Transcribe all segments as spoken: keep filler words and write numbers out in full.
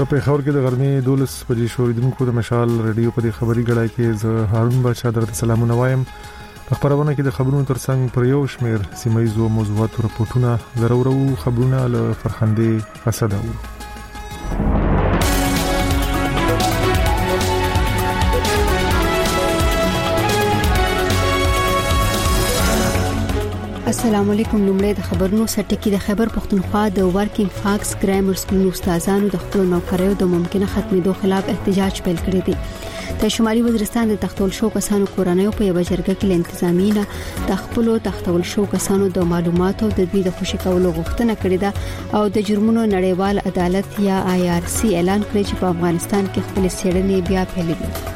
په پیښور کې د غرمې دولس بجې شوریدونکو د مشال رادیو په خبري غړای کې زه هارون بادشاہ درته سلامونه وایم. په خبرونه کې د خبرونو ترڅنګ پر یو شمېر سیمایي موضوعاتو راپورټونه ضرورو خبرونه له فرخندې اسد او السلام علیکم. لومړی د خبرونو سرټکی د خیبر پختونخوا د ورکینګ فاکس ګرامر سکول استادانو د خپل نوکریو د ممکنه ختمېدو خلاف احتجاج پیل کړی دی. د شمالي وزیرستان د تختول شو کسانو کورنۍ په یو جرګه کې انتظامیه د خپل تختول شو کسانو د معلوماتو د دوی د خوشی کولو غوښتنه کړې ده او د جرمونو نړیوال عدالت یا آی آر سی اعلان کړی چې په افغانستان کې خپل څېړنې بیا پیلوي.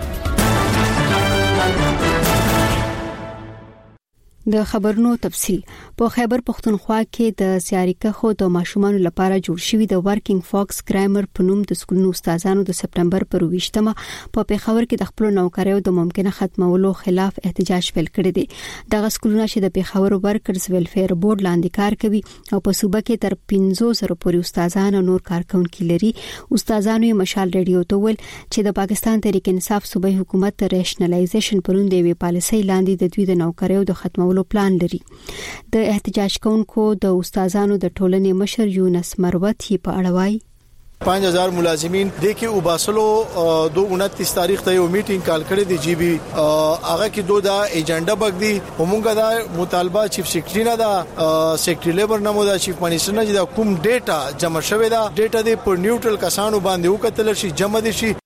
د خبرونو تفصیل. په خیبر پختونخوا کې د سیاریکه خو د ماشومان لپاره جوړ شوی د ورکینګ فاکس ګرامر په نوم د سکولونو استادانو د سپټمبر پر ویشتمه په پیښور کې د خپل نوکریو د ممکنه ختمولو خلاف احتجاج پیل کړی دی. دغه سکولونه چې د پیښور ورکرز ویلفیر بورډ لاندې کار کوي او په صوبه کې تر پنځه زره پورې استادان او نور کارکونکي لري. استادانو یې مشال ریډیو ته ویل چې د پاکستان تحریک انصاف صوبایي حکومت ریشنلایزیشن پروند دی پالیسي لاندې د دوی د نوکریو د ختمولو پلان لري. د احتجاج کوونکو د استادانو د ټولنې مشر یونس مروت یې په اړه وایي پنځه هزار ملازمین د کې وباسلو دو انتیس تاریخ ته یو میټینګ کال کړی دی جی بي هغه کې دوه دا ایجنډا بغدي همغه دا مطالبه چیف سیکریټری نه دا سیکریټری لیبر نه مو دا چیف منیسټر نه دا کوم ډیټا جمع شوی دا ډیټا د پر نیوټرل کسانو باندې وکتل شي جمع دي شي.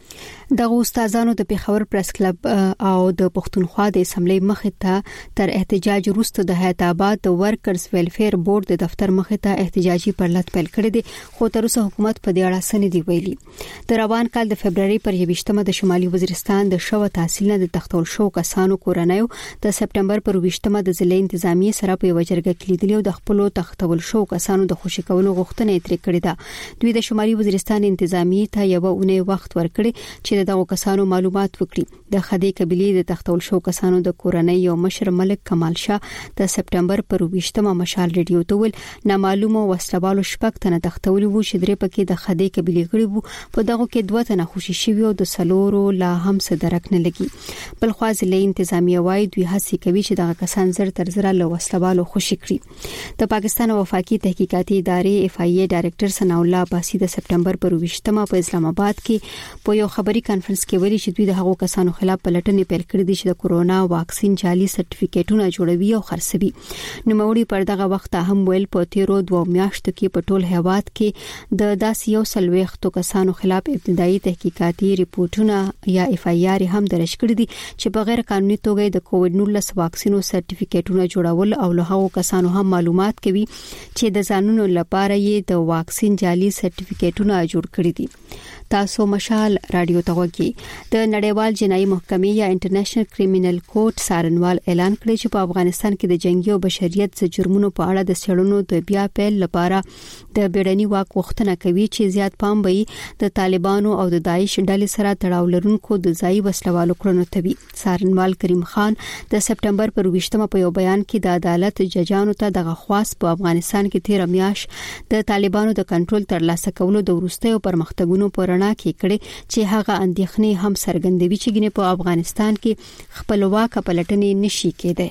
دغه استادانو د پیښور پریس کلب او د پښتونخوا د اسمبلی مخې ته تر احتجاج وروسته د حیات آباد د ورکرز ویلفیر بورډ د دفتر مخې ته احتجاجي پرلط پیل کړی دی خو تر اوسه حکومت په دې اړه سند دی ویلي. د روان کال د فبرवरी پر یوشتمه د شمالي وزیرستان د شو تحصیل نه د تختول شو کسانو کورنۍ د سپټمبر پر یوشتمه د ضلع انتظامی سره په وجرګه کې لیدل او د خپل تختول شو کسانو د خوشی کولو غوښتنه ترې کړې ده. دوی د شمالي وزیرستان انتظامی ته یو اونۍ وخت ورکړي چې دغه کسانو معلومات وکړي. د خدای قبيله د تختول شو کسانو د کورنۍ یو مشر ملک کمال شاه د سپټمبر پر یوشتمه مشال ریډیو ته ول نامعلومه وسلوالو شپږ تنه تختول وو چې درې پکې د خدای قبيله غړي وو. په دغه کې دوه تنه خوشي شوی او د سلورو لا هم څه درک نه لګي. بل خو ځلې انتظامیه وای دوی هڅه کوي چې دغه کسان زر تر زر له وسلوالو خوشي کړي. د پاکستان وفاقي تحقیقاتي ادارې اف ای ای ډایریکټر ثنا الله عباسي د سپټمبر پر یوشتمه په اسلام آباد کې په یو خبري کانفرنس کې ویلي چې دوی د هغو کسانو خلاف پلټنې پیل کړې دي چې د کورونا واکسین جعلي سرټیفیکټونه جوړوي او خرڅوي. نوموړي پر دغه وخت هم ویل په تیرو دوه میاشتو کې په ټول هیواد کې د داسې یو سلويختو کسانو خلاف ابتدایي تحقیقاتي ریپورتونه یا اف ای آر هم درج کړي دي چې په غیر قانوني توګه د کووډ نولس واکسینو سرټیفیکټونه جوړول او له هغو کسانو هم معلومات کوي چې د ځانونو لپاره یې د واکسین جعلي سرټیفیکټونه جوړ کړي دي. تاسو مشال رادیو ته وګورئ. د نړیوال جنایي محکمې یا انټرنیشنل کریمینل کورټ سارنوال اعلان کړی چې په افغانستان کې د جنگي او بشریت د جرمونو په اړه د څېړنو د بیا پیل لپاره د بیړني واک غوښتنه کوي چې زیات پام به د طالبانو او د داعش ډلې سره تړاو لرونکو د ځای وسلوالو کړنو ته وي. سارنوال کریم خان د سپټمبر پر یوشتمه په یو بیان کې د عدالت ججانو ته دغه خواست په افغانستان کې تیر میاش د طالبانو د کنټرول ترلاسه کولو د وروستیو پرمختګونو پر رڼا کې کړي چې هغه اندېښنې هم څرګندوي چې ګنې په افغانستان کې خپلواک پلټنې نشي کېدای.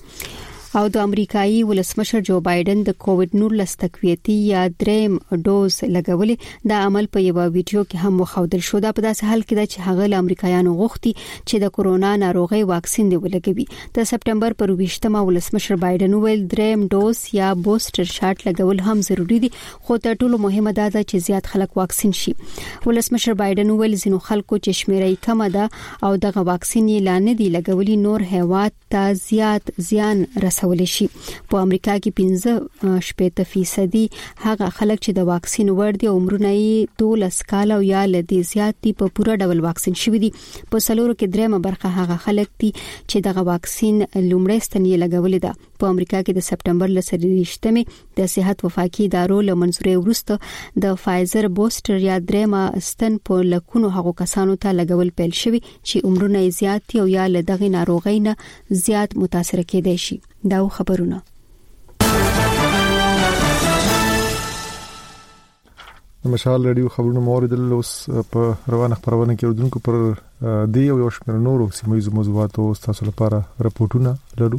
او د امریکایي ولسمشر جو بایدن د کووډ نولس تقویتي یا دریم ډوز لګولې د عمل په یو ویډیو کې هم مخاودل شو. دا په داسې حال کې ده چې هغه له امریکایانو غوښتي چې د کورونا ناروغي واکسین دی ولګوي. د سپټمبر پر یوشتمه ولسمشر بایدن ویل دریم ډوز یا بوستر شاټ لګول هم ضروری دي خو تر ټولو مهمه ده چې زیات خلک واکسین شي. ولسمشر بایدن ویل ځینو خلکو چې شمیرې کم ده او دغه واکسین یې لاندې دی لګولي نور هیواد ته زیات زیان رسوي شي. په امریکا کې پنځه شپږ فیصدي هغه خلک چې د واکسین ور دي عمرونه یې دولس کال او یا لدی زیات دي په پوره ډول واکسین شوی دي. په سلورو کې درېمه برخه هغه خلک دي چې دغه واکسین لومړی ستنې لګولې ده. په امریکا کې د سپټمبر لسریشتمه د صحت وفاقي ادارو له منځوري وروسته د فایزر بوستر یا درېمه ستن په لکونو هغو کسانو ته لګول پیل شوی چې عمرونه یې زیات دي او یا له دغه ناروغۍ نه زیات متاثر کېدای شي. دا خبرونه. مشال رادیو خبرونه موریدل اوس په روانه خبرونه کې ودونکو پر دی او شمیر نورو سیمایي موضوعات او تاسو لپاره راپورټونه لرو.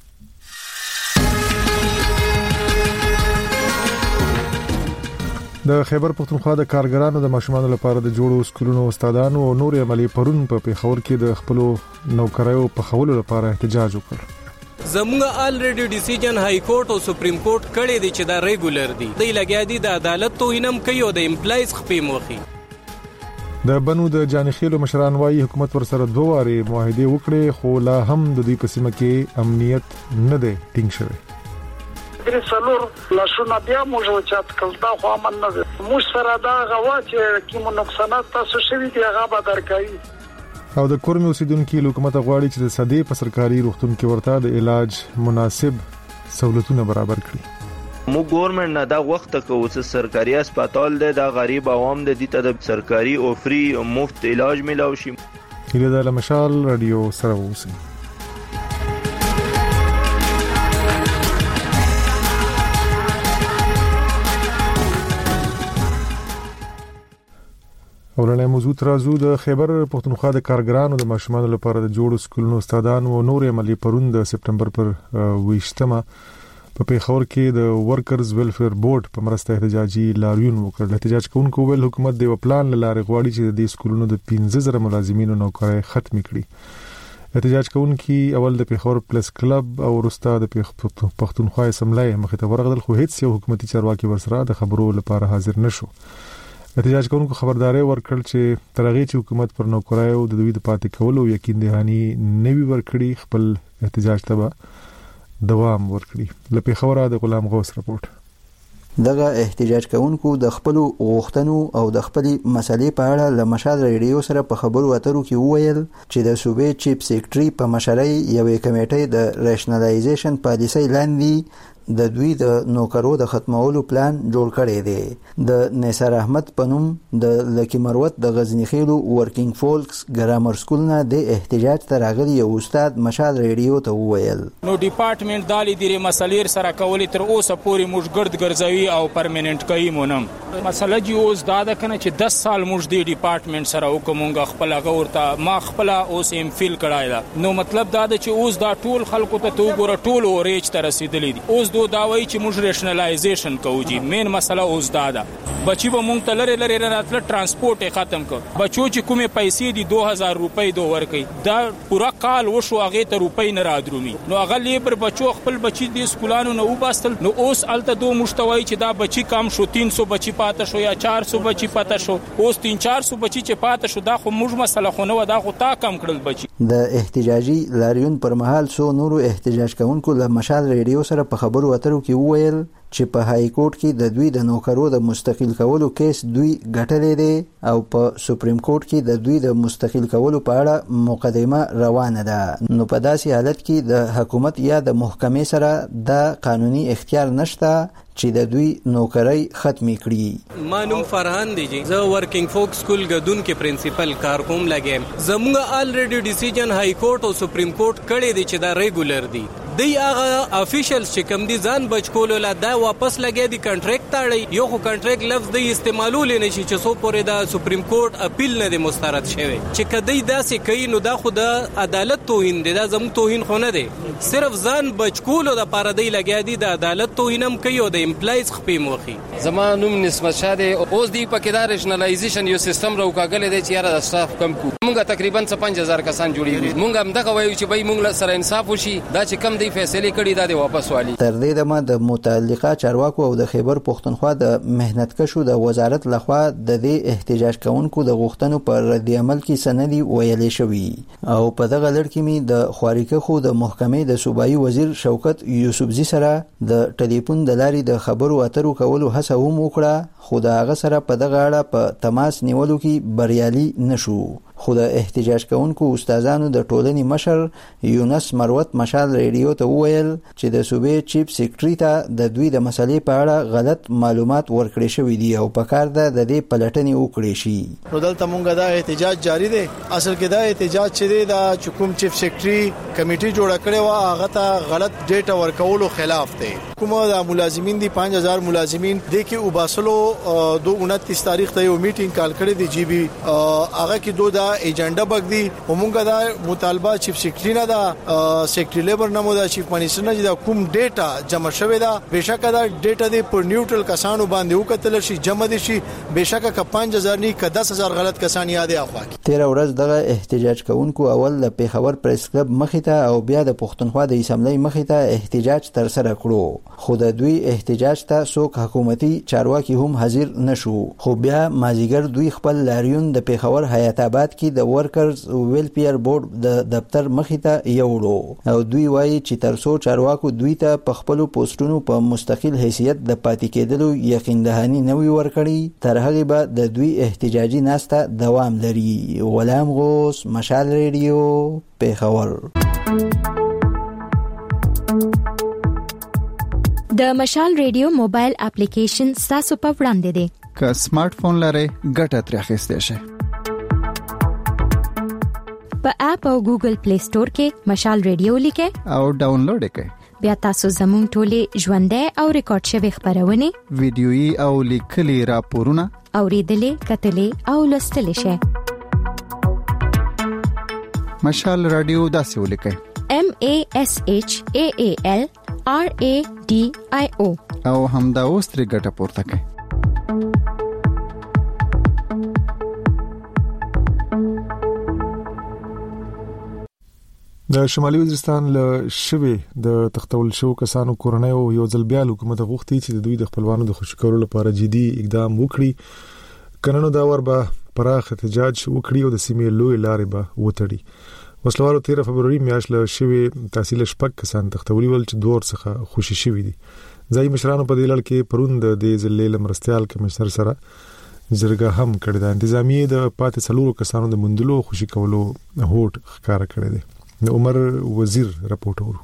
د خیبر پختونخوا د کارګرانو د ماشومانو لپاره د جوړو سکولونو استادانو او نور عملی پرون په پیښور کې د خپل نوکریو په خولو لپاره احتجاج وکړ. زموږ الریډي ډیسیژن های کورټ او سپریم کورټ کړي دي چې دا ریګولر دي د لګیا دي د عدالت توهینم کوي او د امپلایز خپې موخي. د بنو د جانخیلو مشران وايي حکومت ور سره دوه واره معاهده وکړي خو لا هم د دې په سیمه کې امنیت نه دی ټینګ شوی. درې څلور لاشونه بیا موږ چات کړل دا خو امن نه دی. موږ سره دا غوا چې کوم نقصانات تاسو شوي دي هغه به درکړي. او د کورمي اوسیدونکو حکومت غواړي چې د صدې په سرکاري روغتون کې ورته د علاج مناسب سہولتونه برابر کړي. مو ګورنمنت نه دا وخت کوو چې سرکاري هسپتال د غریب عوام د دې ته د سرکاري او فری او مفت علاج ملاوي شي. هله د مشال رادیو سره اوسئ. ولنه موضوع ترازو د خیبر پختونخوا د کارګرانو د ماشومانو لپاره د جوړو سکولونو استادانو او نور عملی پرون د سپټمبر پر ویشتمه په پیښور کې د ورکرز ویلفیر بورډ په مرسته احتجاجي لاریون وکړ. احتجاج کوونکو ویل حکومت د پلان لاره غواړي چې د سکولونو د پنځه زره ملازمینو نوکرۍ ختم کړي. احتجاج کوونکي اول د پیښور پلس کلب او ورسته د پختونخوا اسمبلی مخې ته ورغلل خو هیڅ یو حکومتي چارواکي ورسره د خبرو لپاره حاضر نشو. احتجاج کوونکو خبرداري ورکړل چې ترغه چې حکومت پر نوکرایو د دوی د پاتې کولو یقین دهاني نوي ورکړي خپل احتجاج ته دوام ورکړي. لپاره خبره د غلام غوث رپورت. دغه احتجاج کوونکو د خپل غوښتنو او د خپل مسلې په اړه له مشال ریډیو سره په خبرو اترو کې وویل چې د صوبې چیف سیکریټري په مشرۍ یوې کمیټې د ریشنلایزیشن پالیسۍ لاندې د دوی د نوکرو د ختمولو پلان جوړ کړی دی. د نثار احمد پنوم د لکی مروت د غزنی خیلو ورکینګ فولکس ګرامر سکول نه د احتجاج ته راغلی یو استاد مشال ریډیو ته وویل نو ډپارټمنټ دالي د مسلې سره کولی تر اوسه پورې موږ ګرد ګرځوي او پرمننت کوي مونږ مسله جی اوس دا ده کنه چې دس سال موږ د ډپارټمنټ سره وکومږه خپل غورته ما خپل اوس ایم فیل کړای دا نو مطلب دا ده چې اوس دا ټول خلکو ته تو ګوره ټول اورېج ته رسیدلی دي. اوس دو دا وایي چې موږ ریشنلایزیشن کوو جی مین مسله اوس دا ده بچي به مونږ ته لری لری راتله ترانسپورت ختم کړ بچو چې کومه پیسې دي دو هزار روپۍ دو ورکې دا پورا کال وشو هغه ته روپۍ نه رادرومي نو هغه لیبر بچو خپل بچي د سکولانو نه وباستل نو اوس الته دو مشتوي چې دا بچي کم شو تین سو بچي پاتې شو یا چار سو بچي پاتې شو اوس تین چار سو بچي چې پاتې شو دا خو موږ مسله خو نه ودا خو تا کم کړل بچي. د احتجاجي لاریون پر مهال سو نورو احتجاج کوونکو له مشال ریډیو سره په خبرو اترو کې وویل چې په های کورټ کې د دوی د نوکرو د مستقیل کولو کیس دوی ګټلې دي او په سپریم کورټ کې د دوی د مستقیل کولو په اړه مقدمه روانه ده. نو په داسې حالت کې د حکومت یا د محکمې سره د قانوني اختیار نشته چې د دوی نوکرۍ ختمي کړي. ما نوم فرحان دی جی زه ورکینګ فوک سکول غدون کې پرنسپل کار کوم لګم. زموږ الریډي ډیسیژن های کورټ او سپریم کورټ کړي دي چې دا ریګولر دي دی هغه افیشلز چې کوم دي ځان بچ کولو لا دا واپس لګي دي کنټریکټ تاړي یو خو کنټریکټ لفظ دی استعمالول نه شي چې سو پورې دا سپریم کورټ اپیل نه دی مسترد شوی چې کدی داسې کوي نو دا خو د عدالت توهین دی دا زموږ توهین خو نه دی صرف ځان بچ کولو د پاره دی لګي دي د عدالت توهینم کوي او د امپلایز خپې موخي. زما نوم نسبت شاده اوس دی پکې دا ریشنلایزیشن یو سیستم راوکاګل دی چې یاره د سټاف کم کو مونږه تقریبا پنځه هزار کسان جوړیږي مونږ هم دغه وایو چې بای مونږ سره انصاف وشي دا چې کم دی فیصله کړي دا دی واپس والی. تر دې دمه د متعلقه چارواکو او د خیبر پختونخوا د مهنتکشو د وزارت لخوا د دې احتجاج کوونکو د غوښتنو پر رد عمل کې سندي ویلې شوې او په دغه لړ کې می د خواریکه خو د محکمې د صوبایي وزیر شوکت یوسفزي سره د ټلیفون د لارې د خبرو اترو کولو هڅه هم وکړه خو د هغه سره په دغه اړه په تماس نیولو کې بریالي نشو. خو د احتجاج کوونکو استادانو د ټولنې مشر یونس مروت مشال ریډیو ته وویل چې د صوبې چیف سیکریټري ته د دوی د مسلې په اړه غلط معلومات ورکړي شوی دي او په کار ده د دې پلټنې وکړي شي. نو دلته مونږ دا احتجاج جاری دی. اصل کې دا احتجاج چې دی دا کوم چیف سیکریټري کمیټي جوړ کړې و هغه ته غلط ډیټا ورکولو خلاف دی. کومه د ملازمین دي پنځه هزار ملازمین د کې وباسلو دو انتیس تاریخ ته یو میټینګ کال کړی دی جی بي هغه کې دوه دا ایجنډا بغدي همغه دا مطالبه چیف سیکریټری نه دا سیکریټری لیبر نه مو دا چیف منیسټر نه دا کوم ډیټا جمع شوی دا بهشکه دا ډیټا دی پر نیوټرل کسانو باندې وکتل شي جمع دي شي بهشکه ک پنځه هزار نه ک دس هزار غلط کسان یاد اخوا تیر ورځ دغه احتجاج کوونکو اول د پیښور پریس کلب مخې ته او بیا د پښتونخوا د اسمبلی مخې ته احتجاج تر سره کړو خو د دوی احتجاج ته څوک حکومتي چارواکي هم حاضر نشو خو بیا مازیګر دوی خپل لاریون د پیښور حیات آباد کې د ورکرز ویلفیر بورډ د دفتر مخې ته یوړو او دوی وایي چې تر څو چارواکو دوی ته په خپل پوسټونو په مستقل حیثیت د پاتې کېدلو یقین دهاني نه وي ورکړي تر هغه به د دوی احتجاجي ناسته دوام لري. غلام غوث، مشال ریډیو، پیښور. د مشال ریډیو موبایل اپلیکیشن تاسو په وړاندې دی. که سمارټ فون لرئ ګټه ترې اخیستی شئ. په اپ او ګوګل پلی سٹور کې مشال ریډیو لیکئ او ډاونلوډ کړئ. بیا تاسو زموږ ټولې ژوندۍ او ریکارډ شوی خبرونه ویډیويي او لیکلي راپورونه اوریدلې کتلې او لوستلې شئ. مشال رادیو داسې ولیکئ M A S H A A L R A D I O او همدا اوس ترې ګټه پورته کړئ. د شمالي وزیرستان له شوي د تختول شو کسانو کورنۍ او یو ځل بیا حکومت غوښتي چې د دوی د خپلوانو د خوشی کولو لپاره جدي اقدام وکړي. کننو دا ور به پراخ احتجاج وکړي او د سیمې لوی لارې به وتړي. وسلوالو تیر فبروري میاشت له شوي تحصیل شپږ کسان تختولي ول چې دور څخه خوشی شوي دي. ځای مشرانو په دې لړ کې پروند د ځلې لمرستيال کمشنر سره جرګه هم کړې ده. انتظامیه د پاتې څلورو کسانو د مندلو خوشی کولو هوټ ښکارا کړی دی. د عمر وزیر راپورټ ورو.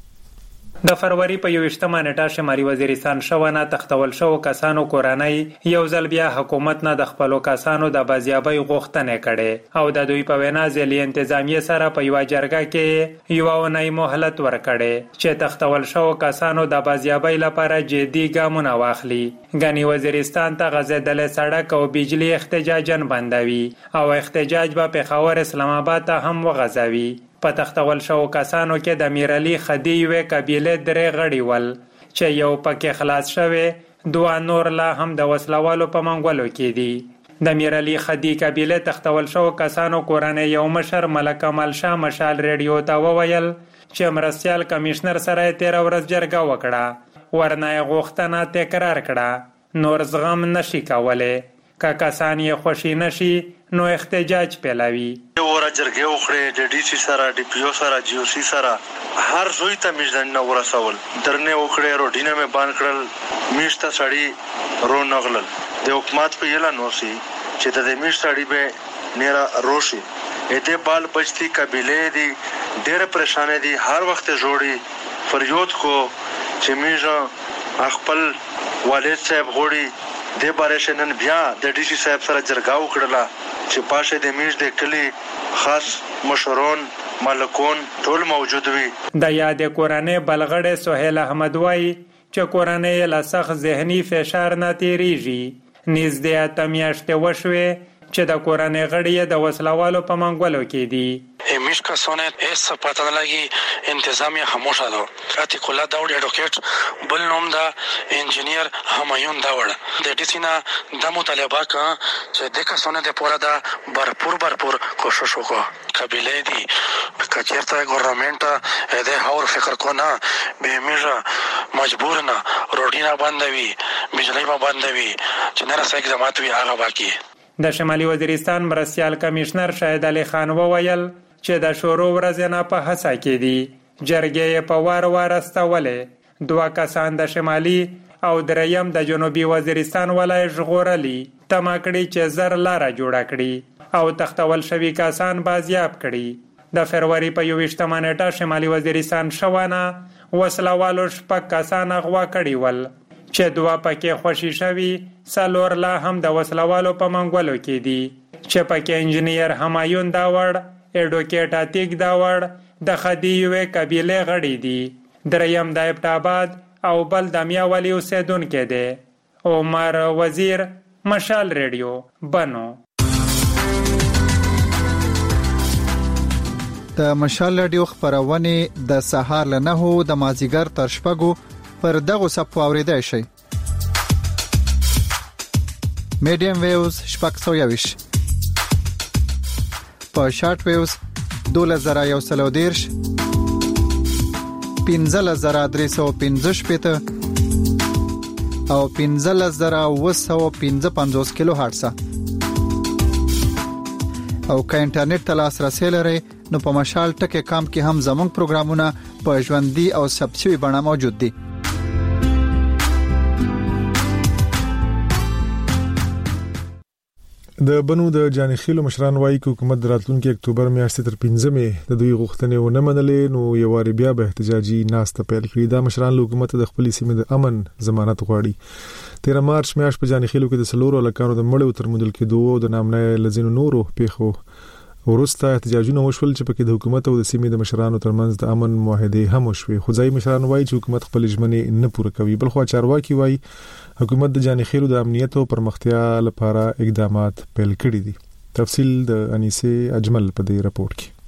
د فروری په یوشتمه نیټه شمالي وزیرستان شونه تختول شو کسانو کورنۍ یو ځل بیا حکومت نه د خپلو کسانو د بازیابۍ غوښتنه کړي او د دوی په وینا ځلې انتظامیه سره په یو جرګه کې یو ونې مهلت ورکړي چې تختول شو کسانو د بازیابۍ لپاره جدي ګامونه واخلي. غني وزیرستان ته غزیدل سړک او بجلی احتجاجن بندوي او احتجاج به پیښور اسلام آباد ته هم وغځوي. په تختول شو کسانو کې د میرعلی خدی وې قبیله درې غړي ول چې یو پکې خلاص شوه دوه نور لا هم د وسلوالو په منګولو کې دي. د میرعلی خدی قبیله تختول شو کسانو کورنۍ یو مشر ملک کمال شاه مشال ریډیو ته وویل چې مرستيال کمشنر سره تیر ورځ جرګه وکړه ورنه غوښتنه تکرار کړه نور زغم نشي کولای که کسان یې خوشی نشي نو احتجاج پیلاوي. ورا جرګه وخړې د ډي سي سره ډي پی او سره جی او سی سره هر زوی ته مجدن نو ورسول درنه وکړې روډینه مې باندې کړل میشته سړی رو نغلل د حکومت په یلا نو سي چې د میشته سړی به نیرا روشي اته بال بچتی قبيله دي ډېر پریشان دي هر وخت جوړي فریاد کو چې میژه خپل والد صاحب غوړي د بارشنن بیا د ډي سي صاحب سره جرګه وکړه چې پاشه د میش د کلی خاص مشرون مالکون ټول موجود وي. د یاد کورانه بلغړې سہیل احمد وای چې کورانه له سخت ذهني فشار نه تیریږي. نږدې اتمیاشته وشوي چې د کورانه غړي د وسلوالو په منګولو کې دي. همیش کسانه ایس پته نه لګي انتظامیه خاموشه ده. عتیق الله داوود اډوکیټ بل نوم دا انجینیر همایون داوود د ډي سي نه د مطالبه کا چې د کسانه د پوره دا برپور برپور کوشش وکړه قبيله دي کچېرته ګورنمنت د هاور فکر کو نه به میجا مجبور نه روډینا بندوي بجلی ما بندوي چې نه راسه اقدامات وی هغه باقي. د شمالي وزیرستان مرستيال کمشنر شاهد علي خان وویل چې د شورو ورځ نه په هڅه کې دي جرګې په وار وار استولې دوه کسان د شمالي او دریم د جنوبي وزیرستان ولای ژغورلي تماکړي چې زر لاره جوړه کړي او تختول شوی کسان بازیاب کړي. د فروری په یوشتمه نیټه شمالي وزیرستان شونه وسلوالو شپږ کسان اغوا کړي ول چې دوه پکې خوشی شوی سالور لا هم د وسلوالو په منګولو کې دي چې پکې انجینیر همایون داوړ اډوکیټ عتیق داوړ د خدیوې قبیله غړي دي. دریم د ابټاباد او بل د میاولی اوسیدونکو دی. عمر وزیر، مشال ریډیو، بنو. د مشال ریډیو خبرونه د سهار له نهو د مازیګر تر شپږو پر دغه صفو اوریدای شي. میډیم ویوز شپږ سوه یویش، په شارټ ویوز دوله زره یو سل او دیرش، پنځه زره درې سوه پنځه شپېته او پنځه زره اوه سوه پنځه پنځوس کیلو هرتز. او که انټرنیټ ته لاسرسی لرئ نو په مشال ټکی کام کې هم زموږ پروګرامونه په ژوندۍ او ثبت شوي بڼه موجود دي. د بنو د جانخیلو مشران وایي چې حکومت د راتلونکي اکتوبر میاشتې تر پنځمې د دوی غوښتنې ونه منلې نو یو واری بیا به احتجاجي ناسته پیل کړي. دا مشران له حکومت د خپل سیمې د امن ضمانت غواړي. تیر مارچ میاشت په جانخیلو کې د سلورو لکانو د مړو تر مودل کې دوه د نامنه لزینو نورو پیښو ورسته احتجاجونه وشول چې پکې د حکومت او د سیمې د مشرانو ترمنځ د امن معاهده هم وشوي. خو ځای مشران وایي چې حکومت خپل ژمنې نه پوره کوي. بل خو چارواکي وایي حکومت د جانخیلو د امنیت او پرمختیا لپاره اقدامات پیل کړي دي. تفصیل د انیسه اجمل په دې راپور کې.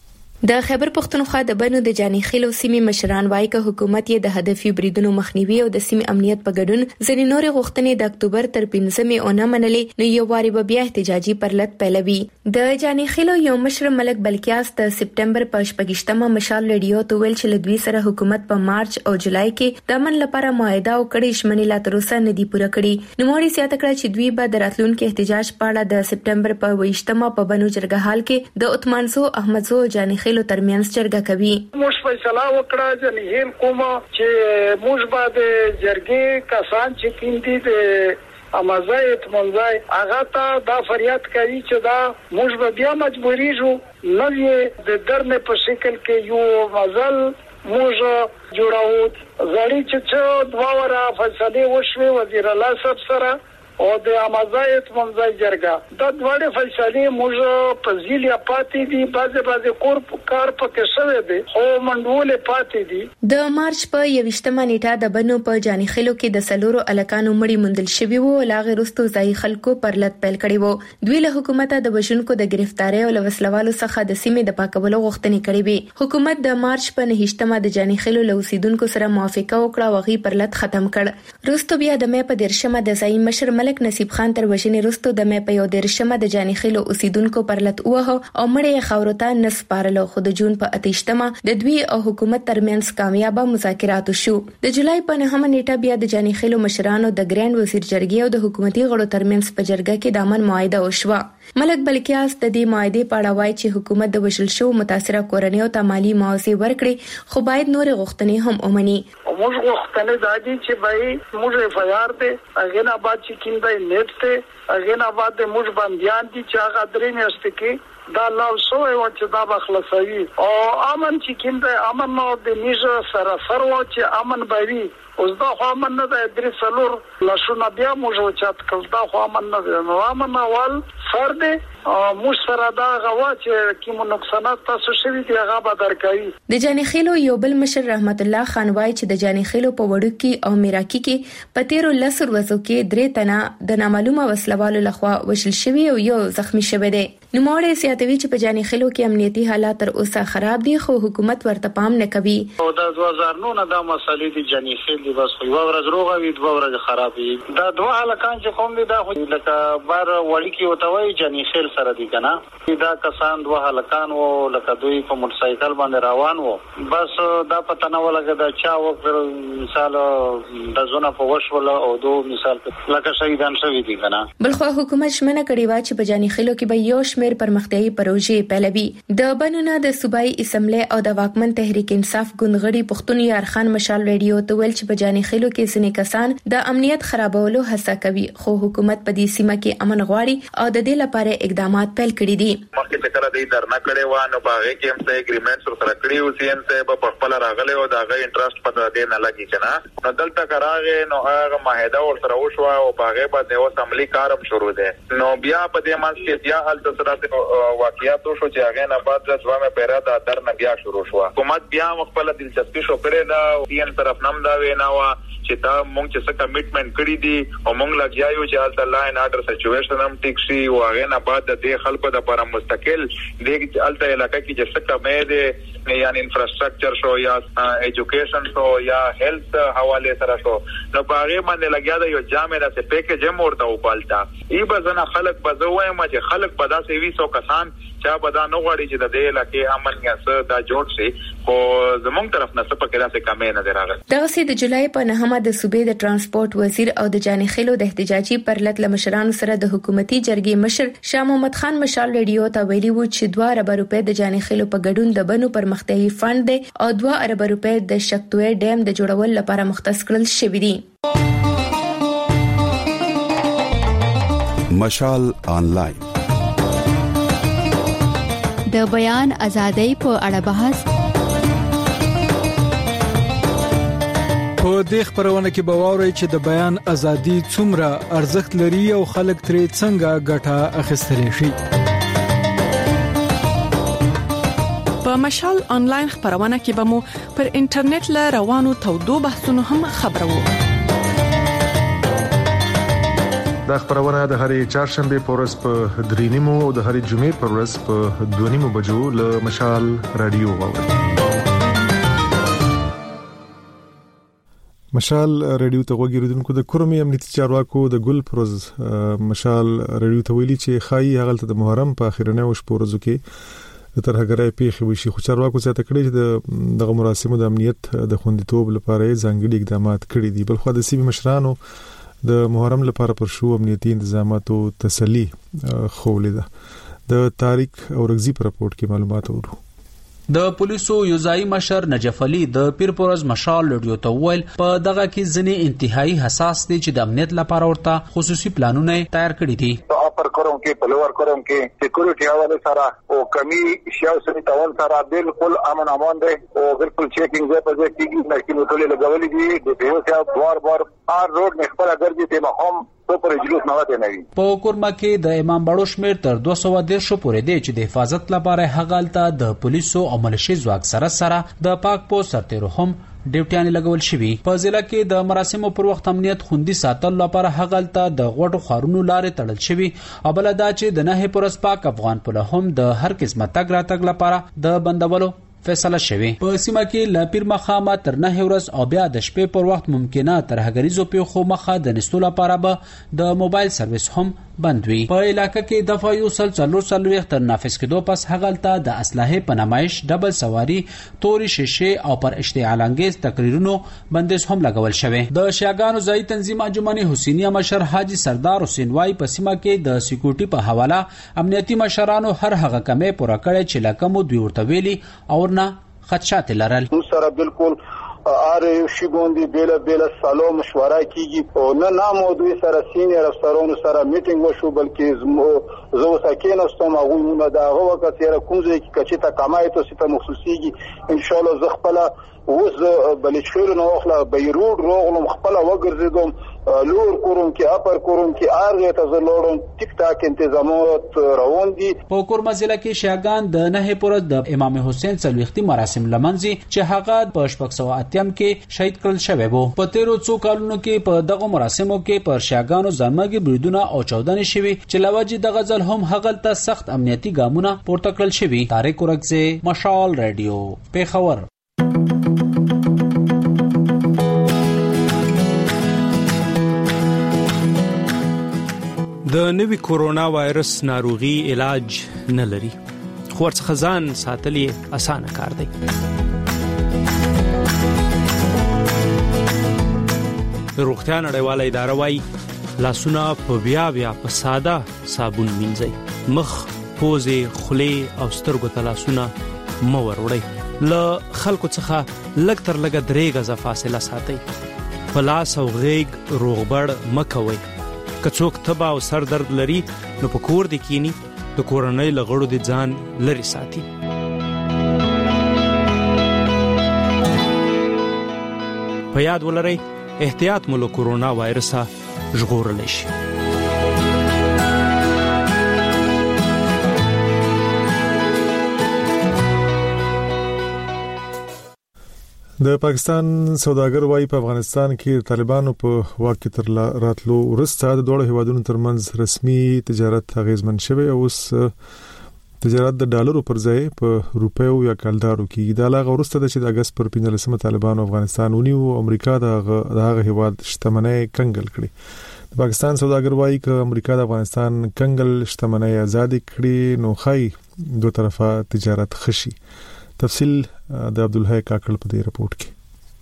د خیبر پختونخوا د بنو د جانخیلو سیمې مشران وایي چې حکومت یې د هدفي بریدونو مخنیوي او د سیمې امنیت په ګډون ځینې نورې غوښتنې د اکتوبر تر پنځمې اونه منلې نو یو واری به بیا احتجاجي پرلط پیلوي. د جانخیلو یو مشر ملک بلکیاس د سپټمبر په شپږشتمه مشال ریډیو ته ویل چې لدوی سره حکومت په مارچ او جولای کې د امن لپاره معاهده او کړي ژمنې لا تر اوسه نه دي پوره کړي. نو موږ سیاته کړ چې دوی به د راتلونکي احتجاج په اړه د سپټمبر په ویشتمه په بنو جرګه حال کې د عثمانزو احمدزو جانخیلو ترمنځ جرګه کوي. موږ فیصله وکړه چې نه کوم چې موږ به د جرګې کسان چې کیندي د امازایت منځای هغه ته دا فریاد کوي چې دا موږ به بیا مجبوری شو نوې د درنه په شکل کې یو مازل موږ جوړاو. زړی چې دوه ورا فیصله وشوي وزیر الله صاحب سره او د امازایت منځای جرګه دا دوه فیصله موږ په ځیلیا پاتې دي. بعضه بعضه کور کار پکې شوی دی خو منډول پاتې دي. د مارچ په یوشتمه نیټه د بنو په جانخیلو کې د سلورو الکانو مړی مندل شوی وو. لاغه رستو ځای خلکو پرلط پیل کړي وو. دوی له حکومت د بشونکو د گرفتاری او لوسلوالو څخه د سیمې د پاکولو غوښتنې کړې وي. حکومت د مارچ په نهشتمه د جانخیلو له اوسیدونکو سره موافقه وکړه او غي پرلط ختم کړ. رستو بیا د مې په درشمه د ځای مشر ملک نصیب خان تر وژنې وروسته د مې په یو درشمه د جانخیلو اوسیدونکو پرلط وه او مړی خاورته نسپارلو. خو د جون په اتهشتمه د دوی او حکومت ترمنځ کامیابه مذاکرات شو. د جولای په نهمه نیټه بیا د جانخیلو مشرانو د ګراند وزیر جرګې او د حکومتي غړو ترمنځ په جرګه کې د امن معاهده وشوه. ملک بلکیاس د دې معاهده په اړه وایي چې حکومت د وشل شو متاثره کورنیو ته مالی معاوضه ورکړي خو باید نور غوښتنې هم ومني. موږ غوښتنې دا دي چې بای موږ فیار دي هغه نه بعد چې کیندای نیټ ته هغه نه بعد موږ باندې دي چې هغه درې میاشتې کې دا الله سو او چې دا بخلصوي او امن چې کیندای امن نو د نیژه سره سره و چې امن بوي. اوس دا خو امن نه د درې سلور لښونه بیا موږ چات کړ دا خو امن نه نو امن اول فرد موږ سره دا غوا چې کوم نقصانات تاسو شوي دي هغه به درکوي. د جانخیلو یو بل مشر رحمت الله خان وایي چې د جانخیلو په وړوکی او میراکی کې په تیرو لسر ورځو کې درې تنه د نامعلومه وسلوالو لخوا وشل شوي او یو زخمی شوی دی. نو موږ سیاتوي چې په جانخیلو کې امنیتي حالات تر اوسه خراب دي خو حکومت ورته پام نه کوي. او د دوه هزار نو نه دا مسالې دي جانخیل دي بس خو یو ورځ روغه وي دوه ورځې خراب وي. دا دوه الکان چې کوم دي دا خو لکه بار وړي کې وته وای جانخیل سره دي کنه. دا کسان دوه الکان وو لکه دوی په موټر سایکل باندې روان وو بس دا پته نه ولګه دا چا وکړ مثال د زونه په وشول او دو مثال لکه شهیدان شوی دي کنه. بلخو حکومت شمنه کړی و چې په جانخیلو کې به یو شمیر پرمختیايي پروژې پیلوي. د بنونه د صوبایي اسمبلی او د واکمن تحریک انصاف ګوندغړي پښتون یار خان مشال ریډیو ته ویل چې په په جاني خلو کې ځینې کسان د امنیت خرابولو هڅه کوي خو حکومت په دې سیمه کې امن غواړي او د دې لپاره اقدامات پیل کړي دي. مخکې څخه د درنا کړي و نو باغې کې هم څه اګریمنټ سره کړی او سي ان ته په خپل راغلي او دا غي انټرست پته دی نه لګی کنه نو دلته کراغه نو هغه معاهده ور سره وشو او باغې باندې اوس عملی کارم شروع دي نو بیا په دې مانس کې بیا حالت سره واقعیت شو چې هغه نه بعد د ځوامه پیرا د در نه بیا شروع شو حکومت بیا خپل دلچسپي شو کړی دا سي ان طرف نم دا وینا وا چې دا مونږ چې څه کمټمنټ کړی دي او مونږ لګیایو چې حالت لاین اډر سچويشن هم ټیک شي او هغه نه بعد د خلکو د لپاره مستقل د الته علاقې کې چې څه کمې دي یعنی انفراستراکچر شو یا ایجوکیشن شو یا هیلث حواله سره شو نو باغې باندې لګیا دا یو جامع راته پیکیج هم ورته وپالتا ای بزنه خلک بزوي ما چې خلک په داسې وي سو کسان چا بدا نو غواړي چې د دې علاقې امن یا څه دا جوړ شي خو زمونږ طرف نه څه پکې راځي کمې نه دراغله. دغه سي د جولای په نهمه د صوبې د ترانسپورت وزیر او د جاني خلو د احتجاجي پرلط لمشرانو سره د حکومتي جرګې مشر شاه محمد خان مشال ریډیو ته ویلي و چې دوه ارب روپے د جاني خلو په ګډون د بنو پرمختیايي فند دی او دوه ارب روپے د شکتوې ډیم د جوړول لپاره مختص کړل شوی دی. مشال آنلاین د بیان ازادۍ په اړه بحث په دې خبرونه کې به واورئ چې د بیان ازادي څومره ارزښت لري او خلک ترې څنګه ګټه اخیستلی شي. په مشال آنلاین خبرونه کې به مو پر انټرنیټ له روانو تودو بحثونو هم خبرو. دا خبرونه د هرې چهارشنبه په ورځ په درې نیمو او د هرې جمعې په ورځ په دوه نیمو بجو له مشال رادیو واورئ. مشال رادیو ته وګورئ د کورمي امنیتي چارواکو د ګل پروز مشال رادیو ته ویلي چې خای هغه د محرم په اخیرنه وش په ورځو کې د ترهګرۍ پیښې وشي خو چارواکو څخه تکړه چې دغه مراسمو د امنیت د خوندیتوب لپاره ځانګړي اقدامات کړي دي. بل خو د سیمه مشرانو د محرم لپاره پر شو امنیتي تنظیماتو تسلی خولیده. د تاریخ او رغزي پر راپورټ کې معلومات ورو. د پولیسو یوزای مشر نجف علي د پیرپورز مشال رادیو ته ویل په دغه کې ځنې انتهایی حساس دي چې د امنیت لپاره ورته خصوصي پلانونه تیار کړي دي. اپر کوم کې پلوور کوم کې سکیورټي حواله سره او کمی شاو سره تاول سره بالکل امن امان دي او بالکل چیکینګ زه په ځکه کې ماشين ټولې لګولې دي د پیو څخه بار بار هر روډ مخبره ګرځي ته مخم په جلوس نه وته نه وي. په کورما کې د امام باړو شمیر تر دوه سوه دېرش پورې دی چې د حفاظت لپاره هغالته د پولیسو او ملشي ځواک سره سره د پاک پوسټ سرتیرو هم ډیوټیان لګول شوی. په ضلع کې د مراسمو پر وخت امنیت خوندي ساتل لپاره هغالته د غوټو خارونو لارې تړل شوی او بل دا چې د نه پرس پاک افغان پوله هم د هر قسمه تګ راتګ لپاره د بندولو فیصله شوی. په سیمه کې ل پیر مخامه تر نه ورځ او بیا د شپې پر وخت ممکنه تر هغریزو پیښو مخه د نستو لپاره به د موبایل سرویس هم بند وي. په علاقې کې د فایوسل څلور څلور تر نافذ کېدو پس هغلته د اسلحه په نمایش ډبل سواری توري شیشه او پر اشتعال انګیز تقریرونو بندیز هم لګول شوی. د شیاګانو ځای تنظیم انجمن حسینیه مشر حاجی سردار حسین وای په سیمه کې د سکیورټي په حواله امنیتي مشرانو هر هغه کمې پوره کړې چې لکه مو دوی ورته ویلي او نه خدشات لرل. سره بالکل اره شی باندې بیل بیل سلام مشوره کیږي او نه نامو دوی سره سینیر افسرانو سره میټینګ وشو بلکې زو سکین استم هغه مونږ دا هغه وخت سره کومځي کې کچې تا کمای ته ست مخصوصيږي ان شاء الله زه خپل اوس بلچخیل نو خپل بیروډ روغلم خپل وګرځیدم لور کوم کې اپر کوم کې ارغه ته زلوړم ټیک ټاک تنظیمات روان دي. په کورما ضلع کې شیاګان د نه پور د امام حسین څلويختي مراسم لمنځي چې هغه په شپږ سوه اتم کې شهید کړل شوی وو. په تیرو څو کالونو کې په دغه مراسمو کې پر شیاګانو ځانمګي بریدونه او چودنې شوي چې لوجه د غزل هم هغلته سخت امنیتي ګامونه پورته کړل شوي. طارق ورکزه مشال رادیو پیښور. د نوي کورونا وایرس ناروغي علاج نه لري خو ورڅخه ځان ساتل یې اسانه کار دی. روغتیا نړیواله اداره وايي لاسونه په بیا بیا په ساده صابون مینځئ. مخ، پوزې، خولې او سترګو ته لاسونه مه ور وړئ. له خلکو څخه لږ تر لږه درې غزه فاصله ساتئ. پلاس او غیګ روغبړ مکوي. کڅوک تبا او سر درد لري نو په کور د کینی د کورنۍ لغړو د ځان لري ساتي. په یاد ولرئ احتیاط مو له کورونا وایرسه ژغورلی شي. د پاکستان سوداګر وايي په افغانستان کې طالبانو په واک کې تر راتلو وروسته د دوه هیوادونو ترمنځ رسمي تجارت اغیزمن شوی او اوس تجارت د ډالرو پر ځای په روپیو یا کلدارو کې د لاغه وروسته د چې د اگست پر پنځلسمه طالبانو افغانستان ونیو او امریکا د هغه هیواد شتمنۍ کنګل کړي. د پاکستان سوداګر وايي چې امریکا د افغانستان کنګل شتمنۍ آزاد کړي نو خای دوه طرفه تجارت خشي. تفصیل د عبدالحی کاکړ په دې رپورت کې.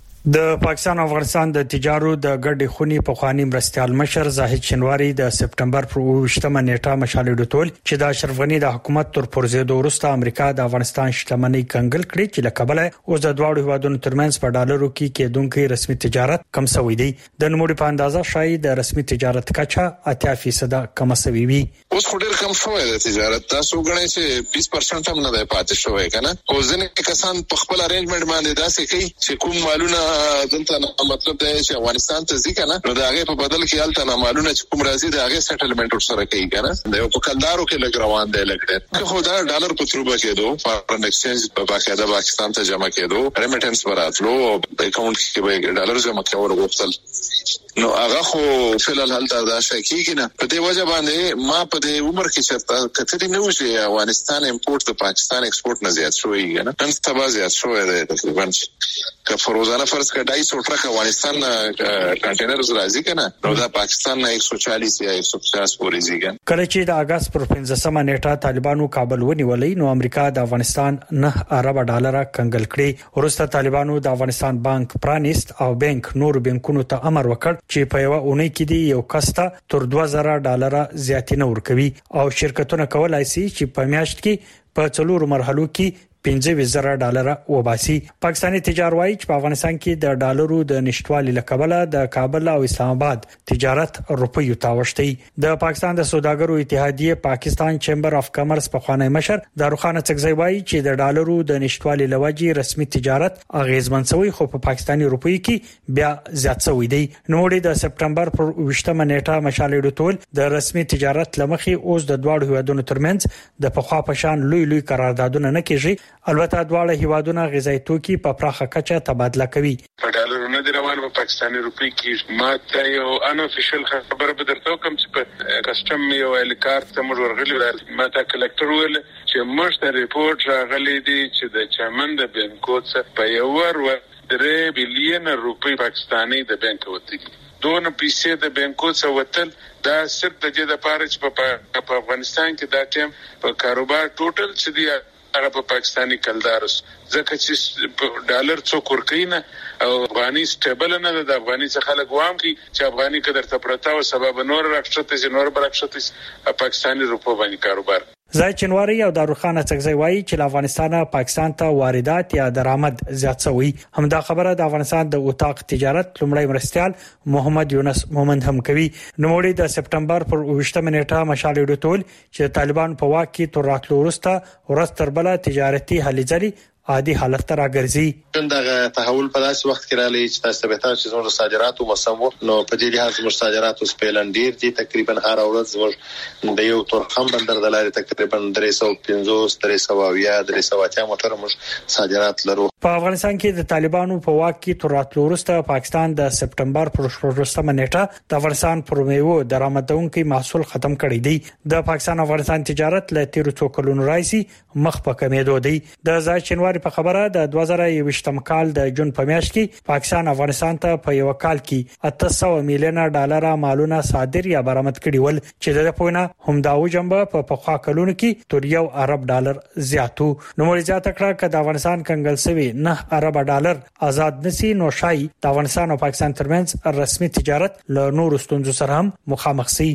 د پاکستان او افغانستان د تجارو د ګډې خونی په خواني مرستيال مشر زاهد شنواری د سپټمبر پر اووه نیټه مشالې ډټول چې د اشرف غنی د حکومت تر پرزیدو وروسته امریکا د افغانستان شتمنۍ کنګل کړي چې لکبله اوس د دواړو هیوادونو ترمنځ په ډالرو کې کېدونکو رسمي تجارت کم شوی دی. د نوموړي په اندازه شای د رسمي تجارت کچا اتیا فیصد کم شوی وي. اوس خوري کم شوی د تجارت تاسو غنئ چې بیس پرسنټ هم نه دی پاتې شوی کنه. او ځنې کسان په خپل ارینجمنت باندې داسې کوي چې کوم مالونه دلته مطلب دی چې افغانستان ته ځي کنه نو دا هغه په بدل کې الته نه مالونه چې کوم راځي دا هغه سټلمنټ ورسره کوي کنه. دا یو په کلدارو کې لګ روان دی لګ خو دا ډالر په تروبه کېدو فارن ایکسچینج په باقاعده پاکستان ته جمع کېدو ریمیټنس وراتلو اکاونټ کې به ډالر جمع کول غوښتل نو هغه خو فعلا هلته دا شکیږي نه. په دې وجه باندې ما په دې عمر کې چرته کتري نه و چې افغانستان امپورټ د پاکستان ایکسپورټ نه زیات شوی کنه. نن سبا زیات شوی دی تقریبا که فروزانه فرض کړه ډایس ټرک افغانستان کنټینرز راځي کنه نو دا پاکستان نه ایک سو چالیس یا ایک سو پچاس پورې ځيږي. کله چې د اگست پر پنځمه نیټه طالبانو کابل ونیولې نو امریکا د افغانستان نه ارب ډالر کنګل کړي. ورسته طالبانو د افغانستان بانک پرانیست او بانک نور بانکونو ته امر وکړ چې په یو اونۍ کې دی یو کستا تر دوه زره ډالر زیاتې نه ورکوي او شرکتونه کولای شي چې په میاشت کې په څلور مرحلو کې پنځه زره ډالر وباسي. پاکستاني تجار وايي چې په افغانستان کې د ډالرو د نشټوالي لکبله د کابل او اسلام آباد تجارت روپیو تاوشتي. د پاکستان د سوداګرو اتحادیه پاکستان چیمبر اف کامرس په خوانی مشر داروخان څکزی وايي چې د ډالرو د نشټوالي لوجي رسمي تجارت اغیزمن شوی خو په پاکستاني روپیو کې بیا زیات شوی دی. نو د سپټمبر پر اووه نیټه مشالې ډټول د رسمي تجارت لمخي اوس د دواړو هیوادونو ترمنځ د پخوا پشان لوی لوی قراردادونه نه کیږي. البته دواړه هیوادونه غذایی توکي په پراخه کچه تبادله کوي. په ډالرونو د روان په پاکستاني روپی کې ماته یو ان افیشل خبره به درته کوم چې په کسٹم یو الکار ته موږ ورغلي ماته کلکټر ویل چې موږ ته ریپورت راغلی دی چې د چمن د بانکو څخه په یو ور درې بلین روپی پاکستاني د بانک وتی دون پیسې د بانکو څخه وتل دا صرف د دې لپاره چې په افغانستان کې دا ټیم په کاروبار ټوټل چې دی هغه په پاکستاني کلدارس ځکه چې ډالر څوک ورکینه او افغاني سټیبل نه ده. د افغاني څخه خلک وام کی چې افغاني قدر ته پرتا او سبب نور راکشته چې نور برکشته پاکستاني روپو باندې کاروبار. زاهد شنواری او داروخان څکزی وايي چې افغانستان پاکستان ته واردات یا درآمد زیات شوی. همدا خبره د افغانستان د اوتاق تجارت لومړی مرستيال محمد یونس مومند هم کوي. نوموړي د سپټمبر پر اووه نیټه مشالې ډټول چې طالبان په واک کې تر راتلو وروسته ورستر بل تجارتي هلې ځلې عادي حالت ته راګرځي. دا تحول په داسې وخت کې راځي چې تاسو به تاسو زموږ صادراتو مسمو نو په دې لحاظ زموږ صادراتو سپیلن ډیر دي تقریبا هر ورځ زموږ د یو تورخم بندر د لارې تقریبا درې سوه پنځوس درې سوه اویا درې سوه اتیا موټر موږ صادرات لرو. په افغانستان کې د طالبانو په واک کې تر راتلو وروسته پاکستان د سپټمبر پر شپږمه نیټه د افغانستان پر میوو درآمدونکو محصول ختم کړی دی. د پاکستان افغانستان تجارت له تیر څو کلونو راځي مخ په کمیدو دی. د زاهد شنواری په خبره د دوه زره یوویشتم کال د جون په میاشت کې پاکستان افغانستان ته په یو کال کې اته سوه میلیون ډالر مالونه صادر یا برآمد کړي ول چې د پوینه هم دا وجنبه په پخوا کلونو کې تر یو ارب ډالر زیاتو. نو مړي زیاته کړه چې د افغانستان کنګل سوي نه ارب ډالر آزاد نسی نو شای د افغانستان او پاکستان ترمنځ رسمي تجارت له نور ستونزو سره هم مخامخ سي.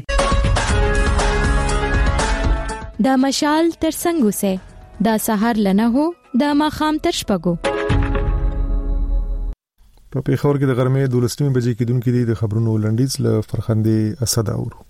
د مشال ترڅنګ سه د سحر لنه هو د ماخام تر شپګو. په پیښور کې د غرمې دولسمې بجې کې دونکو دي د خبرونو لنډیز له فرخندې اسد اورو.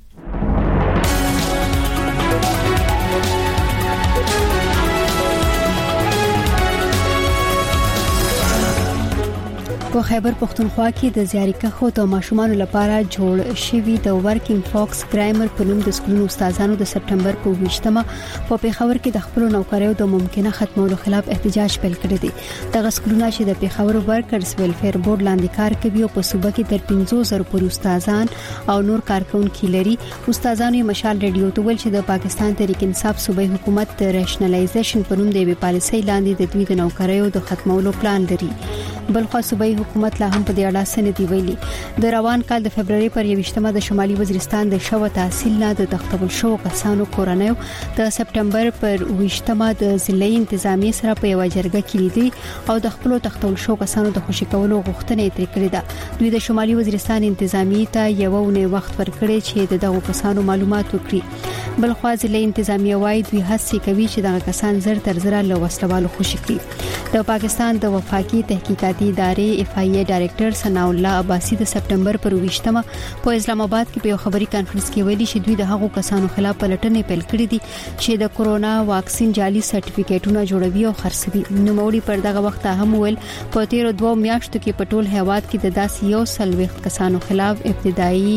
په خیبر پختونخوا کې د زیارکښو د ماشومانو لپاره جوړ شوی د ورکینګ فاکس ګرامر په نوم د سکولونو استادانو د سپټمبر په ویشتمه په پیښور کې د خپل نوکریو د ممکنه ختمولو خلاف احتجاج پیل کړی دی. دغه سکولونه چې د پیښور ورکرز ویلفیر بورډ لاندې کار کوي او په صوبه کې تر پنځه زره پورې استادان او نور کارکونکي لري. استادانو مشال ریډیو ته ویل چې د پاکستان تحریک انصاف صوبایي حکومت د ریشنلایزیشن په نوم د وی پالیسۍ لاندې د دوی د نوکریو د ختمولو پلان لري. بلخو صوبایي حکومت لا هم په دې اړه سندې ویلي. د روان کال د فبرवरी پر یوشتمه د شمالي وزیرستان د شوه تحصیل نه د تختبل شو کسانو کورنۍ د سپټمبر پر ویشتمه د ضلعي انتظامی سره په یو جرګه کې لیدي او د خپل تختبل شو کسانو د خوشی کولو غوښتنه یې کړې ده. دوی د شمالي وزیرستان انتظامی ته یو ونه وخت ورکړي چې دغه کسانو معلومات وکړي. بلخو ضلعي انتظامی وايي دوی هڅه کوي چې دغه کسان زر تر زر له وسلوالو خوشی کړي. د پاکستان د وفاقي تحقیقاتي ادارې اف آی ای ډایریکټر ثنا الله عباسی د سپټمبر پر ویشتمه په اسلام آباد کې په یو خبري کانفرنس کې ویلي چې دوی د هغو کسانو خلاف پلټنې پیل کړې دي چې د کورونا واکسین جعلي سرټیفیکټونه جوړوي او خرڅوي. نوموړي پر دغه وخت هم ویل په تیر دوه میاشتو کې په ټول هیواد کې د داسې یو سلويخت کسانو خلاف ابتدایي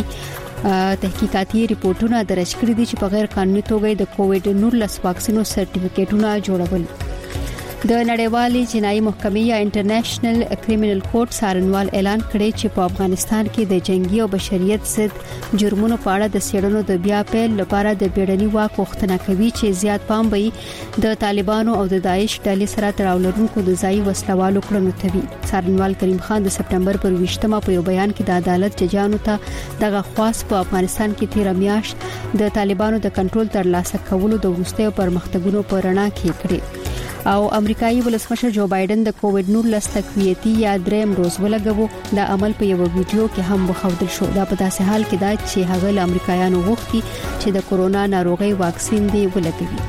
تحقیقاتي ریپورتونه درج کړي دي چې په غیر قانوني توګه د کووډ نولس واکسینو سرټیفیکټونه جوړول. د نړیوالې جنایي محکمې یا انټرنیشنل کریمینل کورټ سارنوال اعلان کړی چې په افغانستان کې د جنگي او بشریت ضد جرمونو په اړه د څېړنو د بیا پیل لپاره د بیړني واک غوښتنه کوي چې زیات پام به د طالبانو او د داعش ډلې سره تړاو لرونکو د ځای وسلوالو کړنو ته وي. سارنوال کریم خان د سپټمبر پر ویشتمه په یو بیان کې د عدالت ججانو ته دغه خواص په افغانستان کې تیر میاشت د طالبانو د کنټرول ترلاسه کولو د وروستیو پرمختګونو په رڼا کې کړی. او امریکایي ولسمشر جو بایدن د کووډ نولس تقویتی یا دریم ډوز ولګوو. د عمل په یو ویډیو کې هم وښودل شو. دا په داسې حال کې دا چې هغه له امریکایانو غوښتي چې د کورونا ناروغي واکسین دی ولګوي.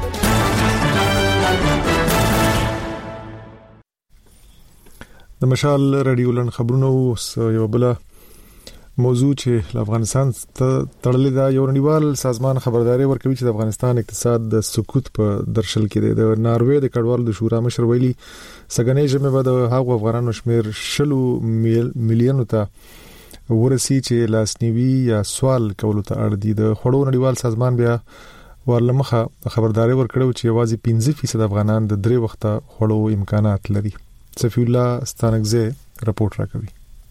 د مشال رادیو لن خبرونو یو بل موضوع چې افغانستان ته تړلې ده. یو نړیوال سازمان خبرداري ورکوي چې د افغانستان اقتصاد د سقوط په درشل کې دی. د ناروې د کډوالو د شورا مشر ویلي سګنې جمع به د هغو افغانانو شمیر شلو میلیونو ته ورسي چې لاسنیوي یا سوال کولو ته اړ دي. د خړو نړیوال سازمان بیا ورلمخه خبرداري ورکړو چې واځي پنځه فیصد افغانان د درې وخته خړو امکانات لري. صفی الله ستانکزه رپورت راکوي.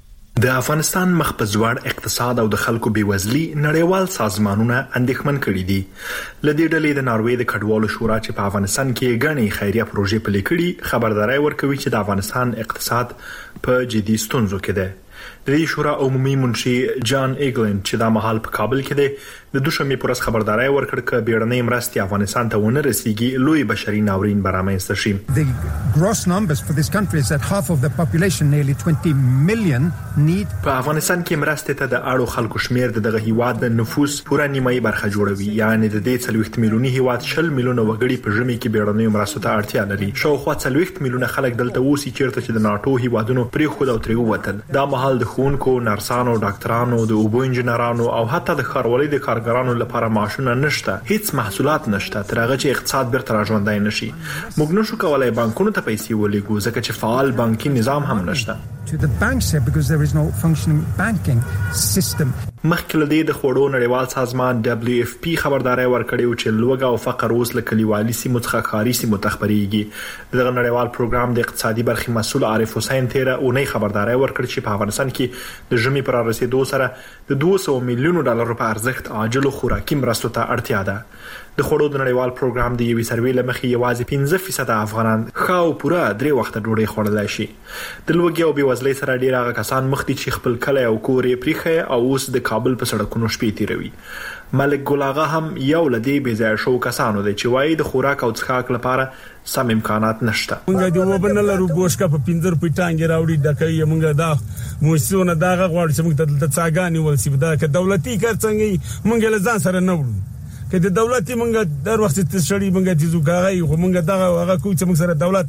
د افغانستان مخ په ځوړ اقتصاد او د خلکو بیوزلي نړیوال سازمانونه اندېښمن کړي دي. لدې ډلې د ناروې د کډوالو شورا چې په افغانستان کې غني خیریه پروژې پلي کړي خبرداري ورکوي چې د افغانستان اقتصاد په جدي ستونزو کې ده. د دې شورا عمومي منشي جان ایګلند چې د مهال په کابل کې ده د دوشنبه پرس خبرداري ورکړ ک بیړنۍ مرستې افغانستان ته ونه رسیږي لوی بشري ناورین برامنځته شي. The gross numbers for this country is that half of the population, nearly twenty million, need. په افغانستان کې مرستې ته د اړو خلکو شمیر دغه هیواد د نفوس پوره نیمایي برخه جوړوي. یعنی د دې څلويخت میلیوني هیواد شل میلیونه وګړي په ژمي کې بیړنۍ مرستو ته اړتیا لري. شاوخوا څلويخت میلیونه خلک دلته اوسي چیرته چې د ناتو هیوادونو پرې خود او تریو وطن. دا مهال د خونکو، نرسانو، ډاکټرانو، د اوبو انجنیرانو او حتی د ښاروالۍ د کارګرانو لپاره معاشونه نشته. هیڅ محصولات نشته تر هغه چې اقتصاد بیرته راژوندای نشي. موږ نشو کولای بانکونو ته پیسې ولېږو ځکه چې فعال بانکي نظام هم نشته. To the banks here because there is no functioning banking system. مخکې له دې د خوړو نړیوال سازمان دبليو اف پی خبرداري ورکړې چې لوږه او فقر اوس له کلیوالي سیمو څخه ښاري سیمو ته خپرېږي. دغه نړیوال پروګرام د اقتصادي برخې مسؤل عارف حسین تیره اونۍ خبرداري ورکړه چې په افغانستان کې د ژمي پر رسیدو سره د دوه سوه میلیونو ډالرو په ارزښت عاجل خوراکي مرستو ته اړتیا ده. د خوړو د نړیوال پروګرام د یوې سروې لمخې یوازې پنځه فیصد افغانان خاو پوره درې وخته ډوډۍ خوړلای شي. د لوږې او بېوزلۍ سره ډیر هغه کسان مخ دي چې خپل کلی او کور یې پریخي او اوس د کابل په سړکونو شپې تیروي. ملک ګل آغا هم یو لدی بيځای شو کسانو دی چې وایي د خوراک او څښاک لپاره سم امکانات نشته. موږ د وبنل لرو ګوشکا په پنځر پټانګ راوړي د کوي موږ دا موسونه داغه غواړي چې موږ د څاګانی ولسی دا ک دولتي کار څنګه موږ له ځان سره نه وړو که د دولتي موږ در وخت تشړی موږ د زوګای خو موږ دغه هغه کوم چې موږ سره دولت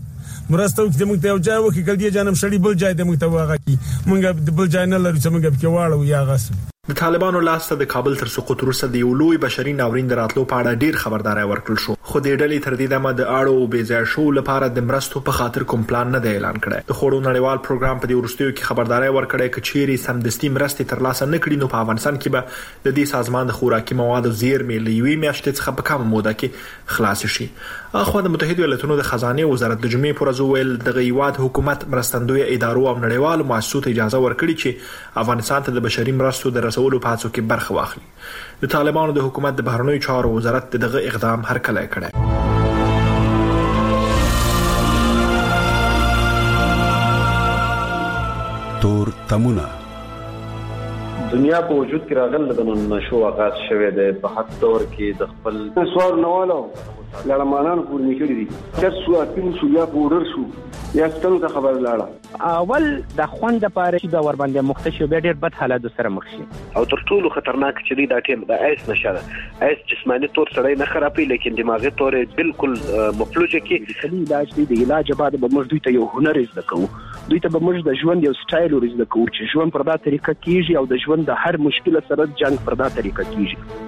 مرسته وکړي موږ ته یو ځای وکړي کله دې جانم شړی بل ځای دې موږ ته واغی موږ د بل ځای نه لرو چې موږ کې واړو یا غس د طالبانو لاسته د کابل تر سقوط وروسته د یو لوی بشري ناورین دراتلو په اړه ډیر خبرداري ورکړل شو خو د ډلې تر دې دمه د اړو او بې ځای شو لپاره د مرستو په خاطر کوم پلان نه دی اعلان کړی د خوړو نړیوال پروګرام په دې وروستیو کې خبرداري ورکړی چې چیرې سمدستي مرستې ترلاسه نه کړي نو په افغانستان کې به د دې سازمان د خوراکي موادو زیرمې لوي میاشتې څخه په کومه موده کې خلاص شي اخو د متحده ایالاتونو د خزانه وزارت د جمعې پر ورځ ویل د غیواد حکومت مرستندوی ادارو او نړیوالو مؤسساتو اجازه ورکړي چې افغانستان ته د بشري مرستو د رسولو په هڅو کې برخه واخلي د طالبانو د حکومت د بهرنیو چارو وزارت دغه اقدام هرکلی کړی تور تمونه دنیا په وجود کې راغله د نشو آغاز شوه د په حد تور کې د خپل سوال نوالو لړمانان پورنی کړی دي چې سو اتم شو یا پورر شو یا ستنو ته خبر لاړه اول د خوند لپاره چې د ور باندې مختشو به ډیر بد حالات سره مخ شي او تر ټولو خطرناک چې دی دا ټیم د ایس نشه ایس جسمانی تور سره نه خرابې لیکن دماغي تور بالکل مفلوجه کې خلی علاج دی د علاج بعد به موږ دوی ته یو هنر زده کوو دوی ته به موږ د ژوند یو سټایل ورزده کوو چې ژوند پر دا طریقه کیږي او د ژوند د هر مشکل سره جنگ پر دا طریقه کیږي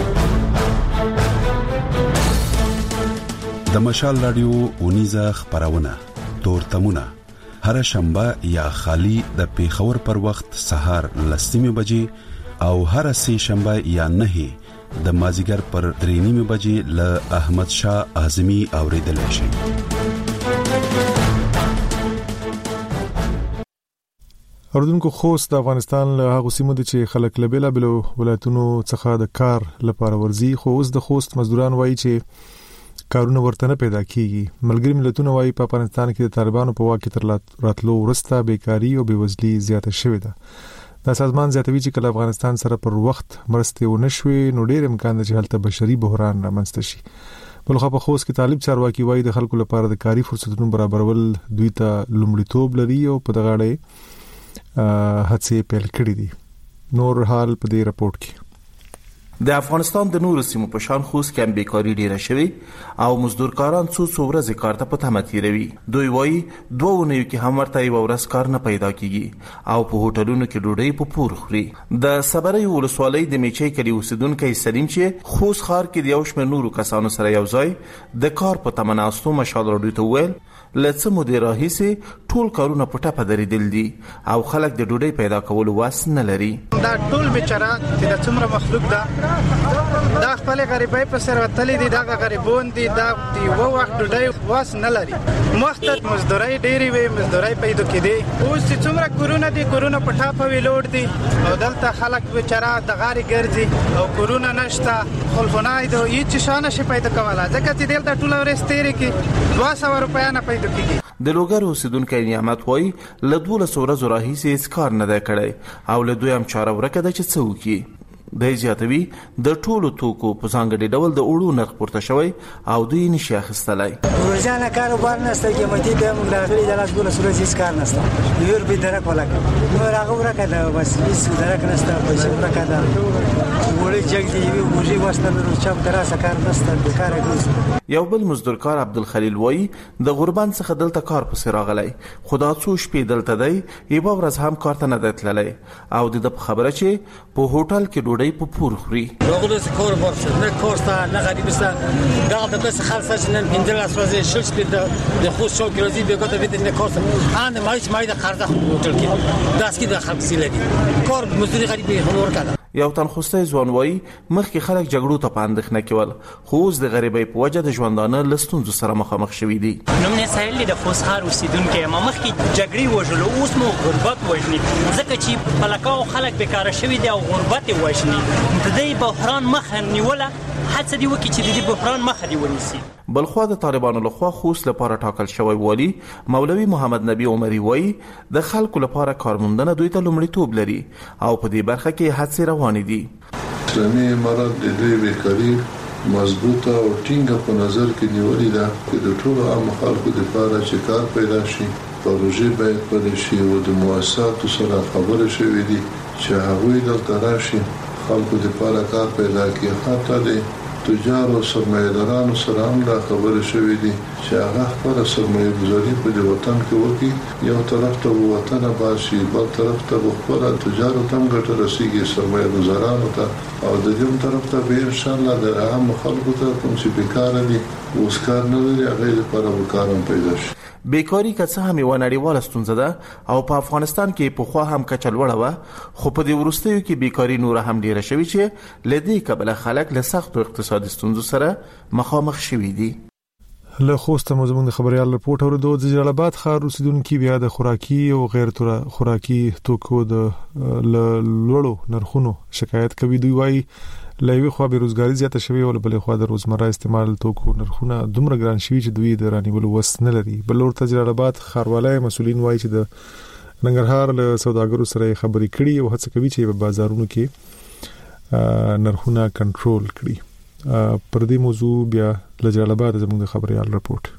د مشال رادیو اونیزه خبرونه تور تمونه هر شنبه یا خالی د پیښور پر وخت سهار لسمه بجې او هر سه شنبه یا نه د مازیګر پر درې نیمه بجې ل احمد شاه اعظمي اوریدل شي اردوونکو خوست د افغانستان له هغه سیمو د چې خلک له بیلا بیلو ولایتونو څخه د کار لپاره ورزي خو اوس د خوست مزدوران وایي چې کارونه ورته نه پیدا کیږي ملګری ملتونه وایي په افغانستان کې د طالبانو په واک کې راتلو ورسته بیکاری او بېوزلي زیاته شوې ده د سازمان زیاتوي چې کله افغانستان سره پر وخت مرستې ونشوي نو ډېر امکان دی چې هلته بشري بحران رامنځته شي بلخو په خوست کې طالب چارواکي وایي د خلکو لپاره د کاري فرصتونو برابرول دوی ته لومړیتوب لري او په دغه اړه هڅې پیل کړې دي نور حال په دې راپورټ کې د افغانستان د نورو سیمو په شان خوست کې هم بیکاری ډیره شوی او مزدورکاران څو څو ورځې کار ته په تمه تیروي دوی وایي دوه ونیو کې هم ورته یو ورځ کار نه پیدا کیږي او په هوټلونو کې ډوډۍ په پور خوري د صبري ولسوالۍ د میچي کلی اوسیدونکو سلیم چې خوست ښار کې د یو شمېر نورو کسانو سره یو ځای د کار په تمه ناستو مشال راډیو ته ویل لڅ مدیر راهیسي ټول کارونه په ټاپه درېدل دي او خلک د ډوډۍ پیدا کولو واس نه لري دا ټول بیچاره چې د څومره مخلوق ده دا خپل غریبۍ په سر وتلې دي دا غریبون دي دا دی وو وخت ډوډۍ واس نه لري مخته مزدوري ډېری وي مزدوري پیدا کړي اوس چې څومره کورونا دي کورونا په ټاپه ویلوړ دي او دلته خلک بیچاره د غاري ګرځي او کورونا نشته خلفونای دو هیڅ شانه شي پیدا کوله ځکه چې دلته ټول ورستېری کې دوه سوه روپیا نه د لوګر اوسیدونکو نعمت وای له دوله ورځې راهیسې هیڅ کار نه دی کړی او له دوی هم چاره ورکه ده چې څه وکړي د زیاتوي د ټولو توکو په ځانګړي ډول د اوړو نرخ پورته شوی او دوی نشي اخیستلای روزانه کاروبار نشته قیمتي به موږ راغلي د لاس دوله ورځې هیڅ کار نشته یو به درک ولاکه نو هغه ورکه ده بس هیڅ درک نشته پیسې ورکه ده وړي جګ دی وی وږي واسطه نو چم دراسه کار نشته بیکار ګرځي یو بل مزدورکار عبدالخلیل وای د غربان څخه دلته کار پسې راغلی خدا څو شپې دلته دی یو ورځ هم کار ته نه دتللی او د خبره چې په هوټل کې ډوډۍ په پور خوري راغله چې کار ورشه نه کارسته نه غریب است دا د بس خالص نن پندل اسوازه شش کې د خو شو کې راځي به کوته ویت نه کارسته ان مایچ مای د قرضه هوټل کې داس کې د خلک سیلدي کار مزدوري غریب هنور کړه یو تن خوسته ځوان وای مخکې خلک جګړو ته پاندخنه کول خو اوس د غریبۍ په وجه د ژوندانه لستونزو سره مخامخ شوي دي نوم نه سهیل د خوست ښار اوسیدونکو ما مخکې جګړې وژلو اوس مو غربت وژني ځکه چې پلکاو خلک بیکاره شوي دي او غربت وژني د دې بحران مخه نیوله هڅه دی وکړي چې د دې بحران مخه دی ونیسي بلخوا د طالبانو لخوا خوست لپاره ټاکل شوی والی مولوي محمد نبی عمري وای د خلکو لپاره کارموندنه دوی ته لومړیتوب لري او په دې برخه کې هڅې روانې دي اسلامي امارات د دې بیکاری مضبوطه او ټینګه په نظر کې نیولې ده چې د ټولو عام خلکو لپاره چې کار پیدا شي پروژې باید پیدا شي او د مؤسساتو سره خبرې شوې دي چې هغوی دلته راشي خلکو لپاره کار پیدا کړي حتی د تجار او سرمایه‌دارانو سره هم دا خبره شوې دي چې هغه خپل سرمایه گذاري په وطن کې وکړي، یو طرف ته وطن باسي بل طرف ته خپل تجارت هم ګټه رسیږي سرمایه گذارانو ته، او د دې طرف ته به ان شاء الله د عام خلکو ته کوم چې بیکار دي اوس کار نه لري هغه لپاره وکړم پیدا شي. بیکاری که څه هم یو نړیواله ستونزه ده او په افغانستان کې په خوا هم کچه لوړه وه، خو په دې وروستیو کې بیکاری نور هم ډیره شوې چې لدې کبله خلک له سختو اقتصادي ستونزو سره مخامخ شوي دي. له خوسته مو زموږ خبريال رپورټ اوریدو د جلال آباد ښار اوسیدونکو بیا د خوراکي او غیر خوراکي توکو د لوړو نرخونو شکایت کوي. دوی وايي لوي خو به روزګاری زیاته شوی او بل خو د روزمره استعمال توکو نرخونه دومره ګران شوی چې دوی د رانیولو وس نه لري. بل ورته جلال آباد ښاروالۍ مسولین وايي چې د ننګرهار له سوداګرو سره خبرې کړي او هڅه کوي چې په بازارونو کې نرخونه کنټرول کړي. پر دې موضوع بیا له جلال آباد زموږ خبريال رپورټ.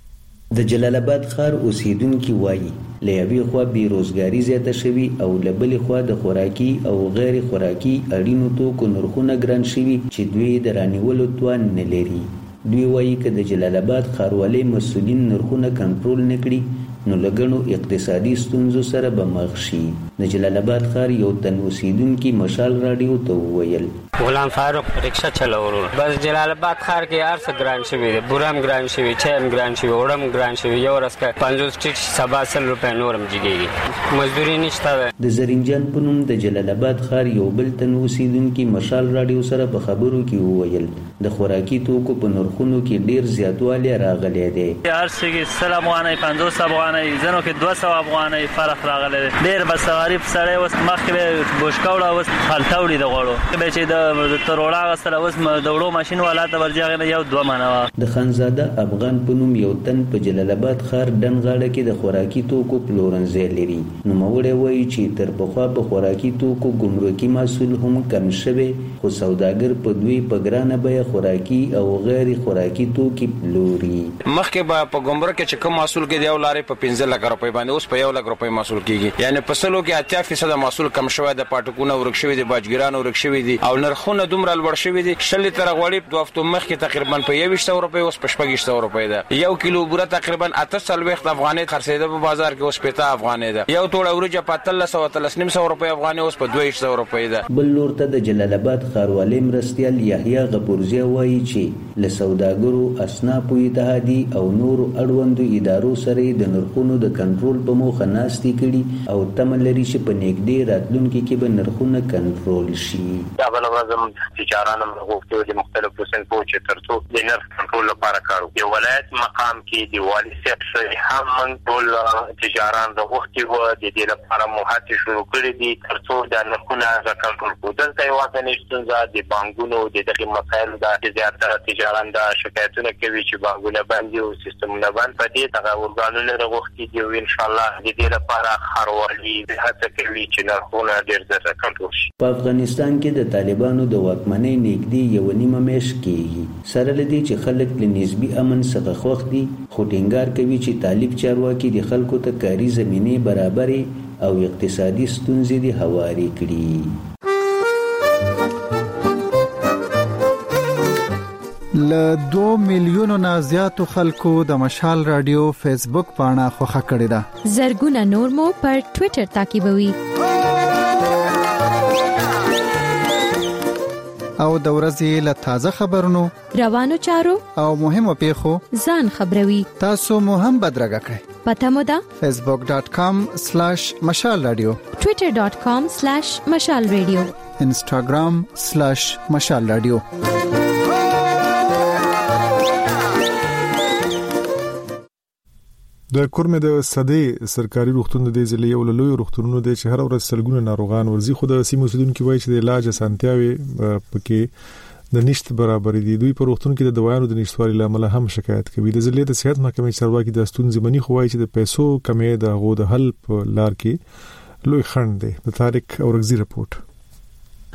د جلال آباد ښار اوسیدونکو وایي لوي خو به روزګاری زیاته شوی او لبلې خو د خوراکي او غیر خوراکي اړینو توکو نرخونه ګران شوی چې دوی د رانیولو توان نه لري. دوی وایي چې د جلال آباد ښاروالۍ مسولین نرخونه کنټرول نکړي نو لګنو اقتصادي ستونزو سره به مخ شي. د جلال آباد ښار یو تن اوسیدونکو مشال رادیو ته وویل غلام فاروق رکشا چلاورو بس جلال آباد ښار کې هر څه ګران شوی دی، بورم ګران شوی، چایم ګران شوی، وړم ګران شوی، یو ورځ کې پنځوس ټیټ سبا سل روپے نورم جګیږي، مزدوري نشته. د زرینجان په نوم د جلال آباد ښار یو بل تن اوسیدونکو مشال رادیو سره په خبرو کې وویل د خوراکي توکو په نرخونو کې ډیر زیاتوالی راغلی دی. هر څه کې سلام افغاني پنځوس افغاني زنو کې دوه سوه افغاني فرق راغلی دی. ډیر بسواری سړی اوس مخکې بوشکاوړه اوس خلټوړي د غوړو به چې د تروړه غسل اوس د وړو ماشين والا ته ورځي یو دوه منوا. د خانزاده افغان په نوم یو تن په جلال آباد ښار دنغاړه کې د خوراکي توکو پلورنځي لري. نو موږ وایي چې تر پخوا په خوراکي توکو ګمرکي مسول هم کم شوی، خو سوداګر په دوی په ګرانه بیه خوراکي او غیر خوراکي توکي پلوري. مخکې به په ګمرک کې کوم مسول کې دی او لارې په پنځه لک روپۍ باندې اوس په یو لک روپۍ مسول کیږي، یعنی په سلو کې اتیا فیصد مسول کم شوی د پټکونه ورک شوی دی، باجګرانو ورک شوی دی او نرخونه دومره لوړ شوی دي. شل تر غوړي دوه هفتو مخکې تقریبا په یو سو روپۍ اوس په شپږ سو روپۍ ده. یو کیلو بوره تقریبا اته سل وخت افغاني خرڅېده په بازار کې اوس پته افغاني ده. یو توړه ورجه په تلس او تلس نیم سو روپۍ افغاني اوس په دوه سو روپۍ ده. بل لورته د جلال آباد ښاروالۍ مرستيال یحیی غفورزی وایي چې له سوداګرو اسنافو اتحادی او نورو اړوندو ادارو سره د نرخونو د کنټرول په موخه ناستې کړي او تمه لري چې په نږدې راتلونکي کې به نرخونه کنټرول شي. دا بل ورځم تجارانم غوښتل دي مختلفو صنفو چې ترڅو د نرخ کنټرول لپاره کار وکړي. د ولایت مقام کې د والي صاحب سره هم من ټول تجاران د غوښتي وو د دې لپاره موهات شروع کړی دي ترڅو د نرخونه کنټرول کړي. دلته یو ځنې ستونزه د بانکونو د دغه مسایلو د زیاتره تجاران د شکایتونه کوي چې بانکونه باندې او سیستمونه باندې په دې دغه ورغانونه غوښتي دي او ان شاء الله د دې لپاره ښاروالي هڅه کوي چې نرخونه ډیر ژر کنټرول شي. په افغانستان کې د طالبانو د واکمنۍ نږدې یو نیمه میاشت کېږي، سره لدی چې خلک له نسبی امن څخه خوښ دي، خو ټینګار کوي چې طالب چارواکي د خلکو ته کاري زمینه برابرې او اقتصادي ستونزې دي هواري کړي. له دوه میلیونو نه زیاتو خلکو د مشال رادیو فیسبوک پاڼه خوښه کړې ده. زرګونه نور مو پر ټوئیټر تعقیبوي او د ورځې له تازه خبرونو روانو چارو او مهمو پیښو ځان خبروي. تاسو مو هم بدرګه کړئ. پته مو ده facebook dot com slash mashal radio twitter dot com slash mashal radio instagram slash mashal radio. د کورمه د صدې سرکاري روغتون د ځلې یو لوی روغتونونو د شهر او سلګونه ناروغان ورزي خو د سیمو سودونکو وایي چې د علاج اسانتیاوي پکې د نشټ برابر دي. دوی په روغتون کې د دوايانو د نشټوالي لامل هم شکایت کوي. د ځلې د صحت محکمې چارواکي د ستونزې مني خو وایي چې د پیسو کمې د غو د حل په لار کې لوی خنډ دی. د طارق اورغزي رپورټ.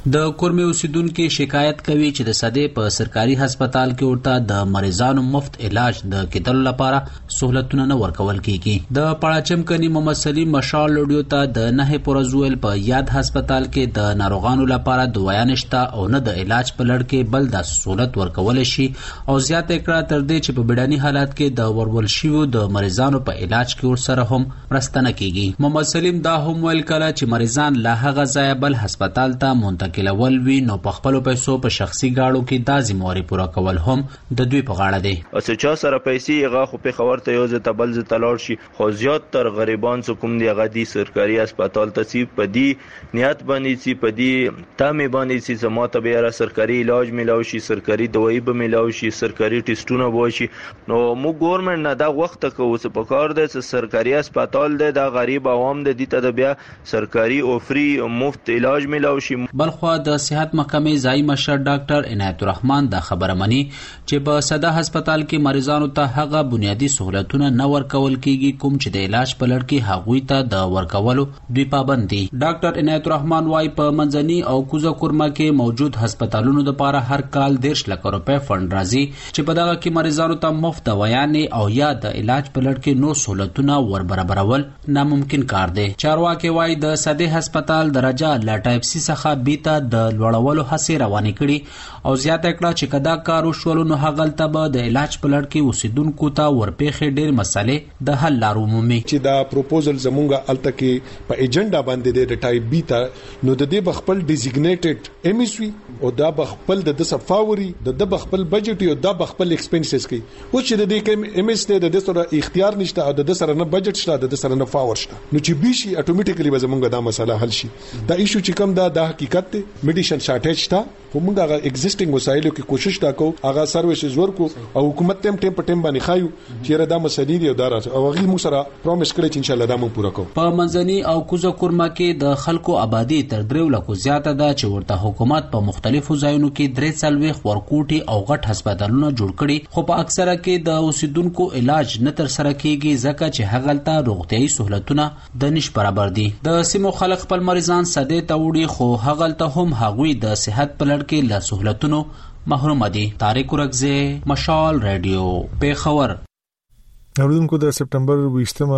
د کورمې اوسیدونکو شکایت کوي چې د صدې په سرکاري هسپتال کې ورته د مریضانو مفت علاج د کېدلو لپاره سہولتونه نه ورکول کیږي. د پړاچم کني محمد سلیم مشال لوډیو ته د نه پورزویل په یاد هسپتال کې د ناروغانو لپاره دوايا نشته او نه د علاج په لړ کې بل د سہولت ورکول شي او زیات اکړه تر دې چې په بډانی حالات کې د ورول شیو د مریضانو په علاج کې ورسره هم مرسته نه کیږي. محمد سلیم دا هم ویل کړه چې مریضان لا هغه ځای بل هسپتال ته منتقل کلول وی نو په خپل پیسو په شخصي گاړو کې د ذمہواری پوره کول هم د دوی په غاړه دی. او چا سره پیسې هغه خو په خبر ته یو ځ تبل ز تلور شي خو زیات تر غریبان څخه کوم دی هغه دی سرکاري هسپتال ته سی په دی نیت باندې سی په دی تامه باندې سی زما ته به را سرکاري علاج ملاوي شي سرکاري دوايي به ملاوي شي سرکاري ټیسټونه به شي. نو مو ګورنمنت نه دا وخت کو څه په کار دی چې سرکاري هسپتال دی د غریب عوام د دي ته بیا سرکاري او فری مفت علاج ملاوي شي. بل خو د صحت محکمې ځای مشر ډاکټر عنایت الرحمن دا خبره مني چې په صدا هسپتال کې مریضانو ته هغه بنیادی سہولتونه نه ورکول کیږي کوم چې د علاج په لړ کې هغوی ته د ورکولو دوی پابند دي. ډاکټر عنایت الرحمن وايي په منځني او کوزه کورما کې موجود هسپتالونو لپاره هر کال ډیرش لک روپے فند راځي چې په دغه کې مریضانو ته مفت دوايانې او یا د علاج په لړ کې نو سہولتونه ور برابرول ناممکن کار دی. چارواکي وايي د صدې هسپتال درجه لا ټایپ سی څخه بیت د لوړولو هڅې روانې کړي او زیاته کړه چې کدا کار وشول نو هغلته به د علاج په لړ کې اوسیدونکو ته ورپېخې ډېر مسلې د حل لارو مومي. چې دا پروپوزل زمونږه الته کې په ایجنډا باندې د ټایپ بی ته نو د دې بخپل ډیزیګنیټډ ایم ایس وی او دا بخپل د صفاوري د د بخپل بجټ او دا بخپل ایکسپنسز کوي او چې د دې ایم ایس ته د سره اختیار نشته او د سره نه بجټ شته د سره نه فاور شته نو چې بي شي اتوماتیکلی به زمونږه دا مسله حل شي. دا ایشو چې کوم دا د حقیقت ته میډیشن شارټیج تا خو موږ هغه ایگزیسټینګ وسایلو کې کوشش تا کو هغه سرویسز ورکو او حکومت تم ټیم په ټیم باندې خایو چې را د مسلې دی او دارا او هغه موږ سره پرومس کړی چې ان شاء الله دا موږ پوره کوو. په منځني او کوزه کورما کې د خلکو آبادی تر درو لکو زیاته ده چې ورته حکومت په مختلفو ځایونو کې درې څلويخ ورکوټي او غټ هسپتالونه جوړ کړي خو په اکثره کې د اوسیدونکو علاج نه تر سره کیږي ځکه چې هغلته روغتيایي سہولتونه د نش برابر دي. د سیمو خلک خپل مریضان صدې ته وړي خو هغلته هم هغوی د صحت په لړ کې له سہولتونو محروم دي. طارق ورغزه مشال رادیو پیښور. اوریدونکو د سپټمبر ویشتمه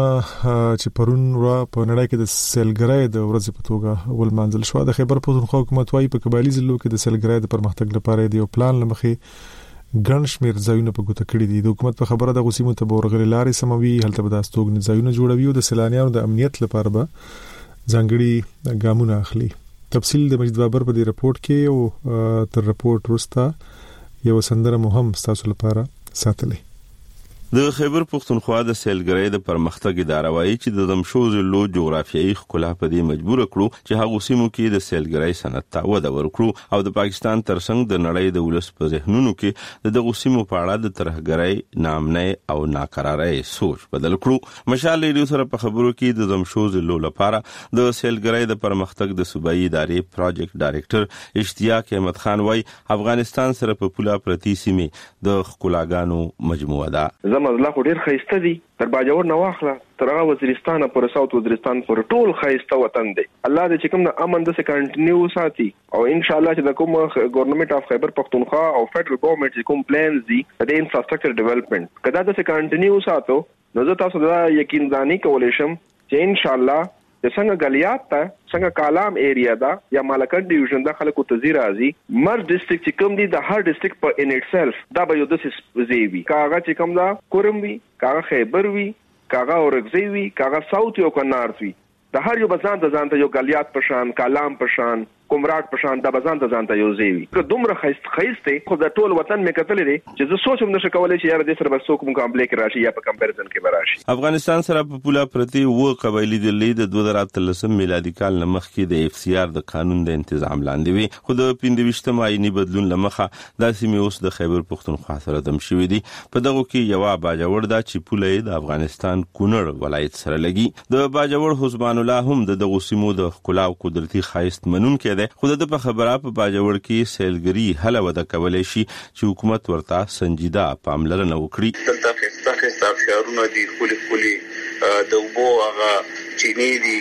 چې پرون ورا په نړۍ کې د سیلګرۍ د ورځې په توګه ول منځل شو. د خیبر پښتونخوا حکومت وايي په قبایلی ضلعو کې د سیلګرۍ د پرمختګ لپاره د یو پلان لمخې ګڼ شمېر ځایونه په ګوته کړي دي. د حکومت په خبره د غوسیمو ته ورغلي لارې سموي هلته به د استوګن ځایونه جوړوي او د سیلانیانو د امنیت لپاره به ځانګړي ګامونه اخلي. تفصیل د مجید بابر په دې رپورت کې او تر رپورت وروسته یو سندره مهم تاسو لپاره ساتلې. د خیبر پښتونخوا د سیلګرۍ د پرمختګ اداره وايي چې د دمشو ضلعو جغرافیایي ښکلا په دې مجبور کړو چې هغه سیمو کې د سیلګرۍ صنعت ته وده ورکړو او د پاکستان ترڅنګ د نړۍ د ولس په ذهنونو کې د دغه سیمو په اړه د ترهګرۍ نامنۍ او ناقرارۍ سوچ بدل کړو. مشال ریډیو سره په خبرو کې د دمشو ضلعو لپاره د سیلګرۍ د پرمختګ د صوبایي ادارې پروجیکټ ډایریکټر اشتیاق احمد خان وايي افغانستان سره په پوله پرتی سیمه د ښکلاګانو مجموعه ده. مزله خو ډیر خیسته دي تر باجوړ نه واخله تر هغه وزیرستان پر ساوث وزیرستان پر ټول خیسته وطن دی. الله دې چې کوم د امن د کنټینیو ساتي او ان شاء الله چې د کوم ګورنمنت اف خیبر پختونخوا او فدرل ګورنمنت چې کوم پلانز دي د انفراستراکچر ډیولپمنٹ کدا د کنټینیو ساتو نو زه تاسو دا یقین دانی کولای شم چې ان شاء الله د څنګه غلیات ته څنګه کالام ایریا دا یا مالکان ډیویژن د خلکو تزیر راځي مر ډیسټریکټ چې کوم دي د هر ډیسټریکټ په ان اټ سیلف دا به یو د زیوی کاغه چې کوم دا کورم وی کاغه خیبر وی کاغه اورګزی وی کاغه ساوث یو کنارت وی د هر یو بزان د ځان ته یو غلیات پشان کالام پشان کومراټ پشان د بزان د ځان ته یو زیوی که دومره خیست خیسته خو د ټول وطن مې کتلې دي چې زه سوچم نشه کولای چې یار د سره بس کوم کمپلیک راشي یا په کمپیریزن کې براشي. افغانستان سره په پوله پرتی و قبایلی دلې د دوه زره اتلسم میلادي کال لمخ کې د اف سی آر د قانون د تنظیم لاندې وي خو د پنځه ویشتم آئینی بدلون لمخه د سیمې اوس د خیبر پښتونخوا سره دم شوې دي. په دغه کې یو باجوړ دا چې پوله د افغانستان کونړ ولایت سره لګي. د باجوړ حسبان الله هم د دغه سیمو د ښکلا او قدرتي خایست منون کې ده خو د په خبره په باجوړ کې سیلګری هله وده کولای شي چې حکومت ورته سنجیده پاملرنه وکړي. دلته خسته خسته افشارونه دي خولي خولي د وبو هغه چینی دي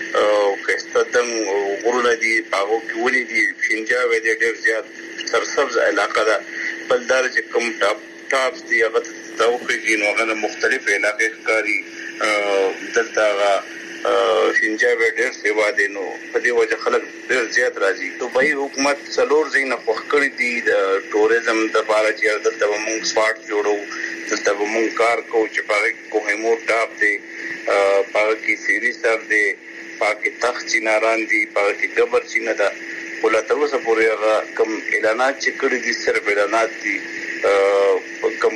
کستدم غرونه دي پاغو کې ولې دي فنجا وې ډېر زیات سرسبز علاقه ده بل درجه کوم ټاپ ټاپ دي هغه توقعي نو هغه مختلف علاقې ښکاری دلته فنجا وې ډېر سیوا دي نو په دې وجه خلک ډېر زیات راځي دوبۍ حکومت څلور ځینې خوښ کړی دي د ټوریزم د لپاره چې دلته موږ سپاټ جوړو دلته موږ کار کوو چې په کوهمور ټاپ دی په کې سيري سر دی پاکي تخت چیناران دي پاکي قبر چینه ده ولا تر اوسه پورې هغه کوم اعلانات چې کړی دي صرف اعلانات دي کوم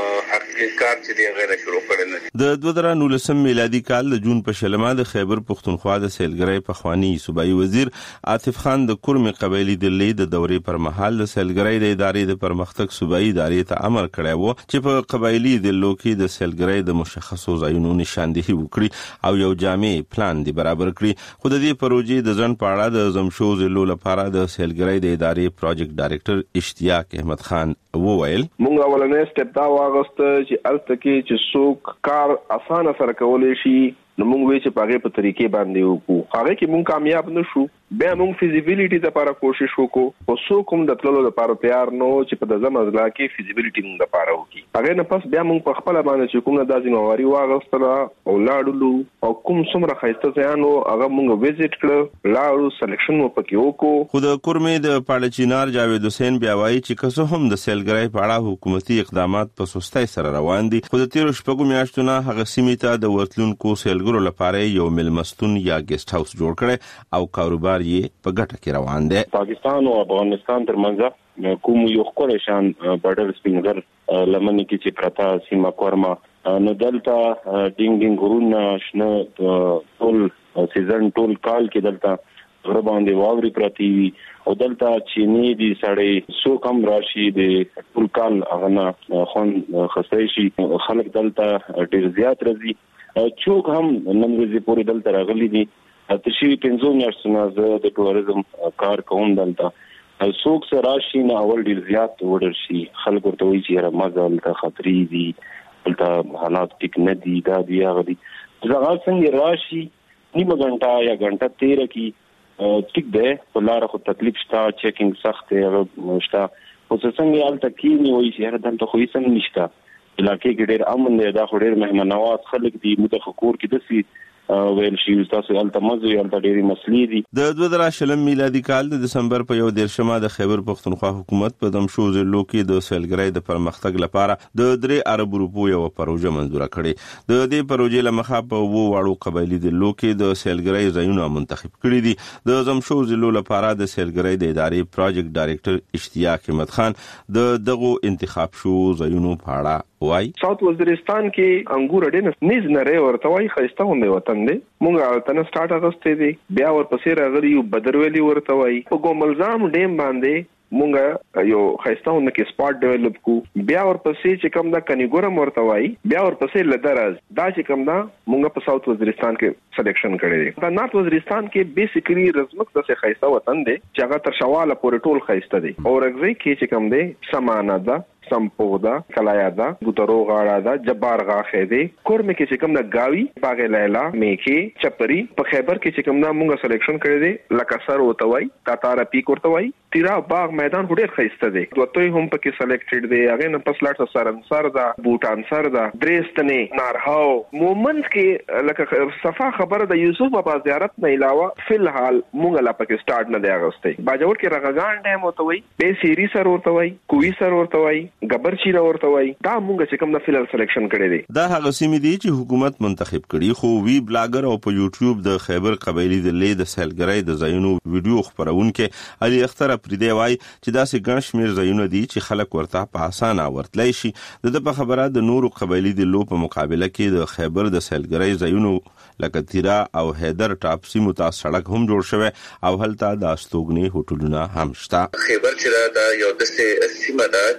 حقیقت چې دی غیر شروع کړي نه د دوه زره نولسم میلادي کال د جون په شلمه د خیبر پختونخوا د سیلګرۍ پخوانی صوبایي وزیر عاطف خان د کورمي قبایلی دلی د دورې پر مهال د سیلګرۍ د ادارې د پرمختګ صوبایي ادارې ته امر کړی وو چې په قبایلی دلو کې د سیلګرۍ د مشخصو ځایونو نشاندهي وکړي او یو جامع پلان دی برابر کړي خو د دې پروژې د ځن پاړه د زمشو زلو لپاره د سیلګرۍ د ادارې پروجیکټ ډایریکټر اشتیاق احمد خان وویل مونږ اولنې سټپ دا واغست چې الته کې چې څوک کار اسانه سره کولای شي نو مونږ وی چې پاګه په طریقې باندې وکړو هغه کې مونږ کامیاب نشو بیا مونږ فیزیبিলিټي لپاره کوشش وکړو او څو کوم د تللو لپاره تیار نو چې په دغه مزلا کې فیزیبিলিټي مونږ لپاره وکړي هغه نه پس بیا مونږ په خپل باندې چې کوم د ځینواري واغستله او لاړو او کوم څومره خایسته ځانو هغه مونږ وزټ کړ لاړو سلیکشن مو پکې وکړو خو د کورمې د پاړچینار جاوید حسین بیا وایي چې کسو هم د سیلګرۍ په اړه حکومتي اقدامات په سستۍ سره روان دي خو د تیرو شپږو میاشتونو هغه سیمې ته د ورتلونکو سیلګرو لپاره یو ملمستون یا ګیسټ هاوس جوړ کړي او کاروبار یې په ګټه کې روان دی پاکستان او افغانستان ترمنځ کوم یو خوري شان بارډر سپینګر لمنې کې چې پرتا سیمه کورما نو دلته ډینګ ډینګ غرونه شنه ټول سیزن ټول کال کې دلته غره باندې واوري پرتی وي او دلته چینی دي سړی سو کم راشي د ټول کال هغه خون خسته شي خلک دلته ډیر زیات راځي چوک هم نن ورځې پورې دلته راغلي دي تشي پنځو میاشتو نه د ټوریزم کار کوم دلته څوک سره راشي نه اول ډیر زیات وړر شي خلک ورته وایي چې رمضان ته خطرې دي دلته حالات ټیک نه دي دا دی هغه دي ځکه څنګه راشي نیمه غنټه یا غنټه تیر کی ټیک ده په لار خو تکلیف شته چیکینګ سخت دی شته خو څنګه حالت کې نه وایي چې دلته خو هیڅ نشته علاقې کې ډېر امن دی دا خو ډېر مهمان نواز خلک دي متفکر کې دسي ویل شي تاسو التمزو یا ډېری مسلې دي د دوه زره شلم میلادي کال د دسمبر په یو دیرشمه د خیبر پختونخوا حکومت په دمشو ضلع کې د سیلګرۍ د پرمختګ لپاره د درې ارب روپو یو پروژه منظور کړې د دې پروژې لمخه په وو واړو قبایلی ضلعو کې د سیلګرۍ ځایونه منتخب کړي دي د زمشو ضلع لپاره د سیلګرۍ د ادارې پروجیکټ ډایریکټر اشتیاق احمد خان د دغه انتخاب شو ځایونو په اړه وای ساوث وزیرستان کې انګور ډېر نيز نری ورته وای خسته هم وطن دی مونږه تنه سٹارټ اغستې دي بیا ورپسې راغلی یو بدرولی ورته وای په ګوملزام ډیم باندې مونږه یو خاصتاونه کې سپاټ ډیولپ کو بیا ورپسې چې کوم دا کنيګورم ورته وای بیا ورپسې لدرز دا چې کوم دا مونږه په ساوث وزیرستان کې سلیکشن کړی دی دا نارث وزیرستان کې بیسیکلی رزمک د څه خاصه وطن دی چې هغه تر شواله پورې ټول خاصته دی او رغزي کې چې کوم دی سمانه ده سمپودا کلایا ګوترو غاړه دا جبار غاخې دی کورمه کې چې کوم دا گاوی باغ لیلا میکي چپری په خیبر کې چې کوم دا مونږه سلیکشن کړی دی لکه سر وتوي تاتارا پیک ورتوي تیرا باغ میدان ډېر خسته دی دوتوي هم پکې سلیکټډ دی هغه نه پس لاټ سرنسر دا بوټان سر دا درېستنه نارهاو مومنت کې لکه صفه خبره د یوسف بابا زیارت نه علاوه فلحال مونږه لا پکې سٹارټ نه دی اغسته باجوړ کې رغغان ډیم وتوي به سيري سر ورتوي کوي سر ورتوي ګبر چیرې ورته وای دا مونږ چې کوم د فلل سلیکشن کړی دی دا هغه سیمې دي چې حکومت منتخب کړي خو وی بلاګر او په یوټیوب د خیبر قبایلی د لید سیلګرۍ د ځایونو ویډیو خبرونکو علي اختر پردی وای چې دا سه ګڼ شمیر ځایونه دي چې خلک ورته په اسانه ورتلای شي د په خبره د نورو قبایلی د لو په مقابله کې د خیبر د سیلګرۍ ځایونو لکه تیرا او حیدر ټاپ سیمو ته سړک هم جوړ شوی او هلته د استوګنی هوټلونه هم شته خیبر چې دا یو د سیمه ده چې د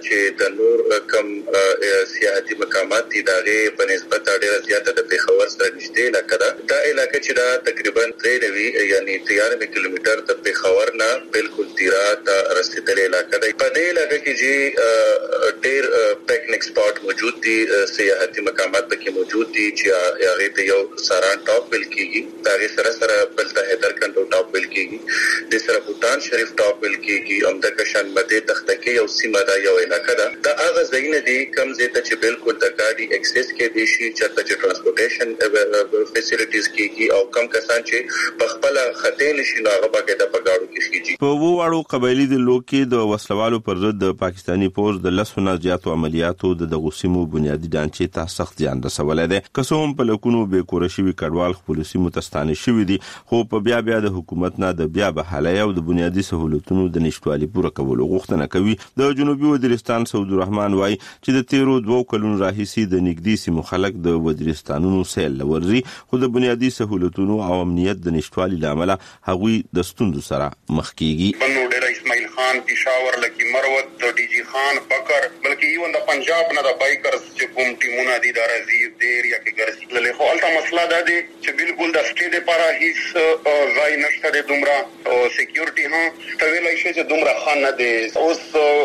د نور کم سیاحتي مقامات دي دغه په نسبت ډېر زیاته د پیښور سره نږدې علاقه ده. دا علاقه چې دا تقریبا درې یعنی تیانوي کیلومتر د پیښور نه بالکل تیرا ته رسیدلې علاقه ده. په دې علاقه کې چې ډېر پکنیک سپاټ موجود دي، سیاحتي مقامات پکې موجود دي چې هغه ته یو ساران ټاپ ویل کیږي، دا سره سره بل ته هدر کندو ټاپ ویل کیږي، د سره بوتان شریف ټاپ ویل کیږي، هم د کشان مده تختکه یو سیمه دا یو علاقه ده. دا هغه ځایونه دي کوم ځای ته چې بالکل د ګاډي اکسس کې دي شي، چرته چې ترانسپورټیشن فیسیلیټیز کیږي او کم کسان چې په خپل خطې نشي نو هغه باندې د پګاړو کې شيږي. په وو واړو قبایلی د لوکي د وسلوالو پر ضد د پاکستانی پوز د لسونه زیاتو عملیاتو د دغوسیمو بنیادی ډانچې ته سخت زیان رسولای دي. کسوم په لکونو به کورشوي کډوال پولیسي متستانه شوی دي، خو په بیا بیا د حکومت نه د بیا بحالي او د بنیادی سہولتونو د نشټوالي پوره کولو غوښتنه کوي. د جنوبي وزیرستان سعود الرحمن وايي چې د تیرو دوه کلونو راهیسي د نګدي سیمو خلک د وزیرستانونو سیل لوري، خو د بنیادی سہولتونو او امنیت د نشټوالي لامل هغوی د ستوندو سره مخ کیږي. بنو ډیر اسماعیل خان پېښور لکی مروت د ډي جی خان بکر بلکې یو د پنجاب نه د بایکرز چې کوم ټیمونه دي د راځي د ایریا کې ګرځي له خو الته مسله ده چې بالکل د سټیټ لپاره هیڅ ځای نشته د دومره سکیورټي ها تویلای شي چې دومره خان نه دي. اوس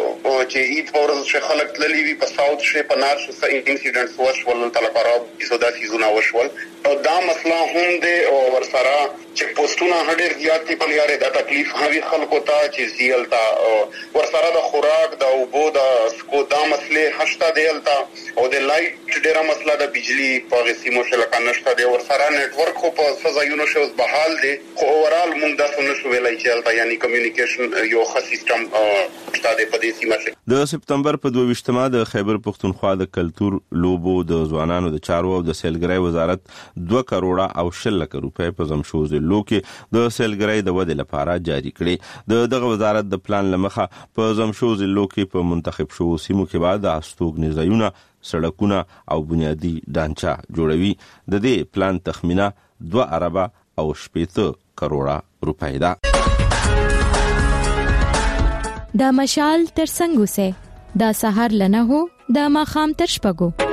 چې ایت فورز چې خلک تللی وي په ساوث شي په نار شي انسیډنټس وشول تل قرار کیسو دا سيزونه وشول او دا مسله هم ده او ورسره چې پوسټونه هډر زیات په لاره د تکلیف هغه خلکو ته چې زیلتا ورسره د خوراک د اوبو د سکو دا مسله هشته دیلتا او د لایټ ډیره مسله د بجلی په غسیمو شلکه نشته دی، ورسره نتورک خو په فزایونو شوز بحال دی، خو اورال مونږ د سونه شو ویلای چې یعنی کمیونیکیشن یو ښه سیستم شته دی په دې سیمه کې. د سپتمبر په دوه ویشتمه د خیبر پښتونخوا د کلتور، لوبو، د ځوانانو د چارو او د سیلګرۍ وزارت دوه کروڑه او شل لک روپۍ په زمشوز لوکي د سیلګرۍ د ودې لپاره جاری کړي. د دغه وزارت د پلان لمخه په زمشوز لوکي په منتخب شو سیمو کې بعد د استوګنې ځایونه، سړکونه او بنیادی ډانچه جوړوي. د دې پلان تخمینه دوه اربه او شپږ کروڑه روپۍ ده. دا مشال تر څنګه سه دا سحر لنه هو دا ماخام تر شپږو.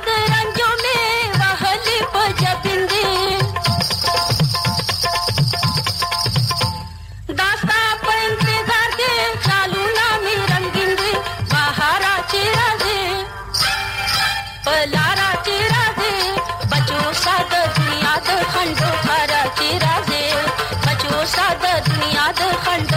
दुनिया द खंड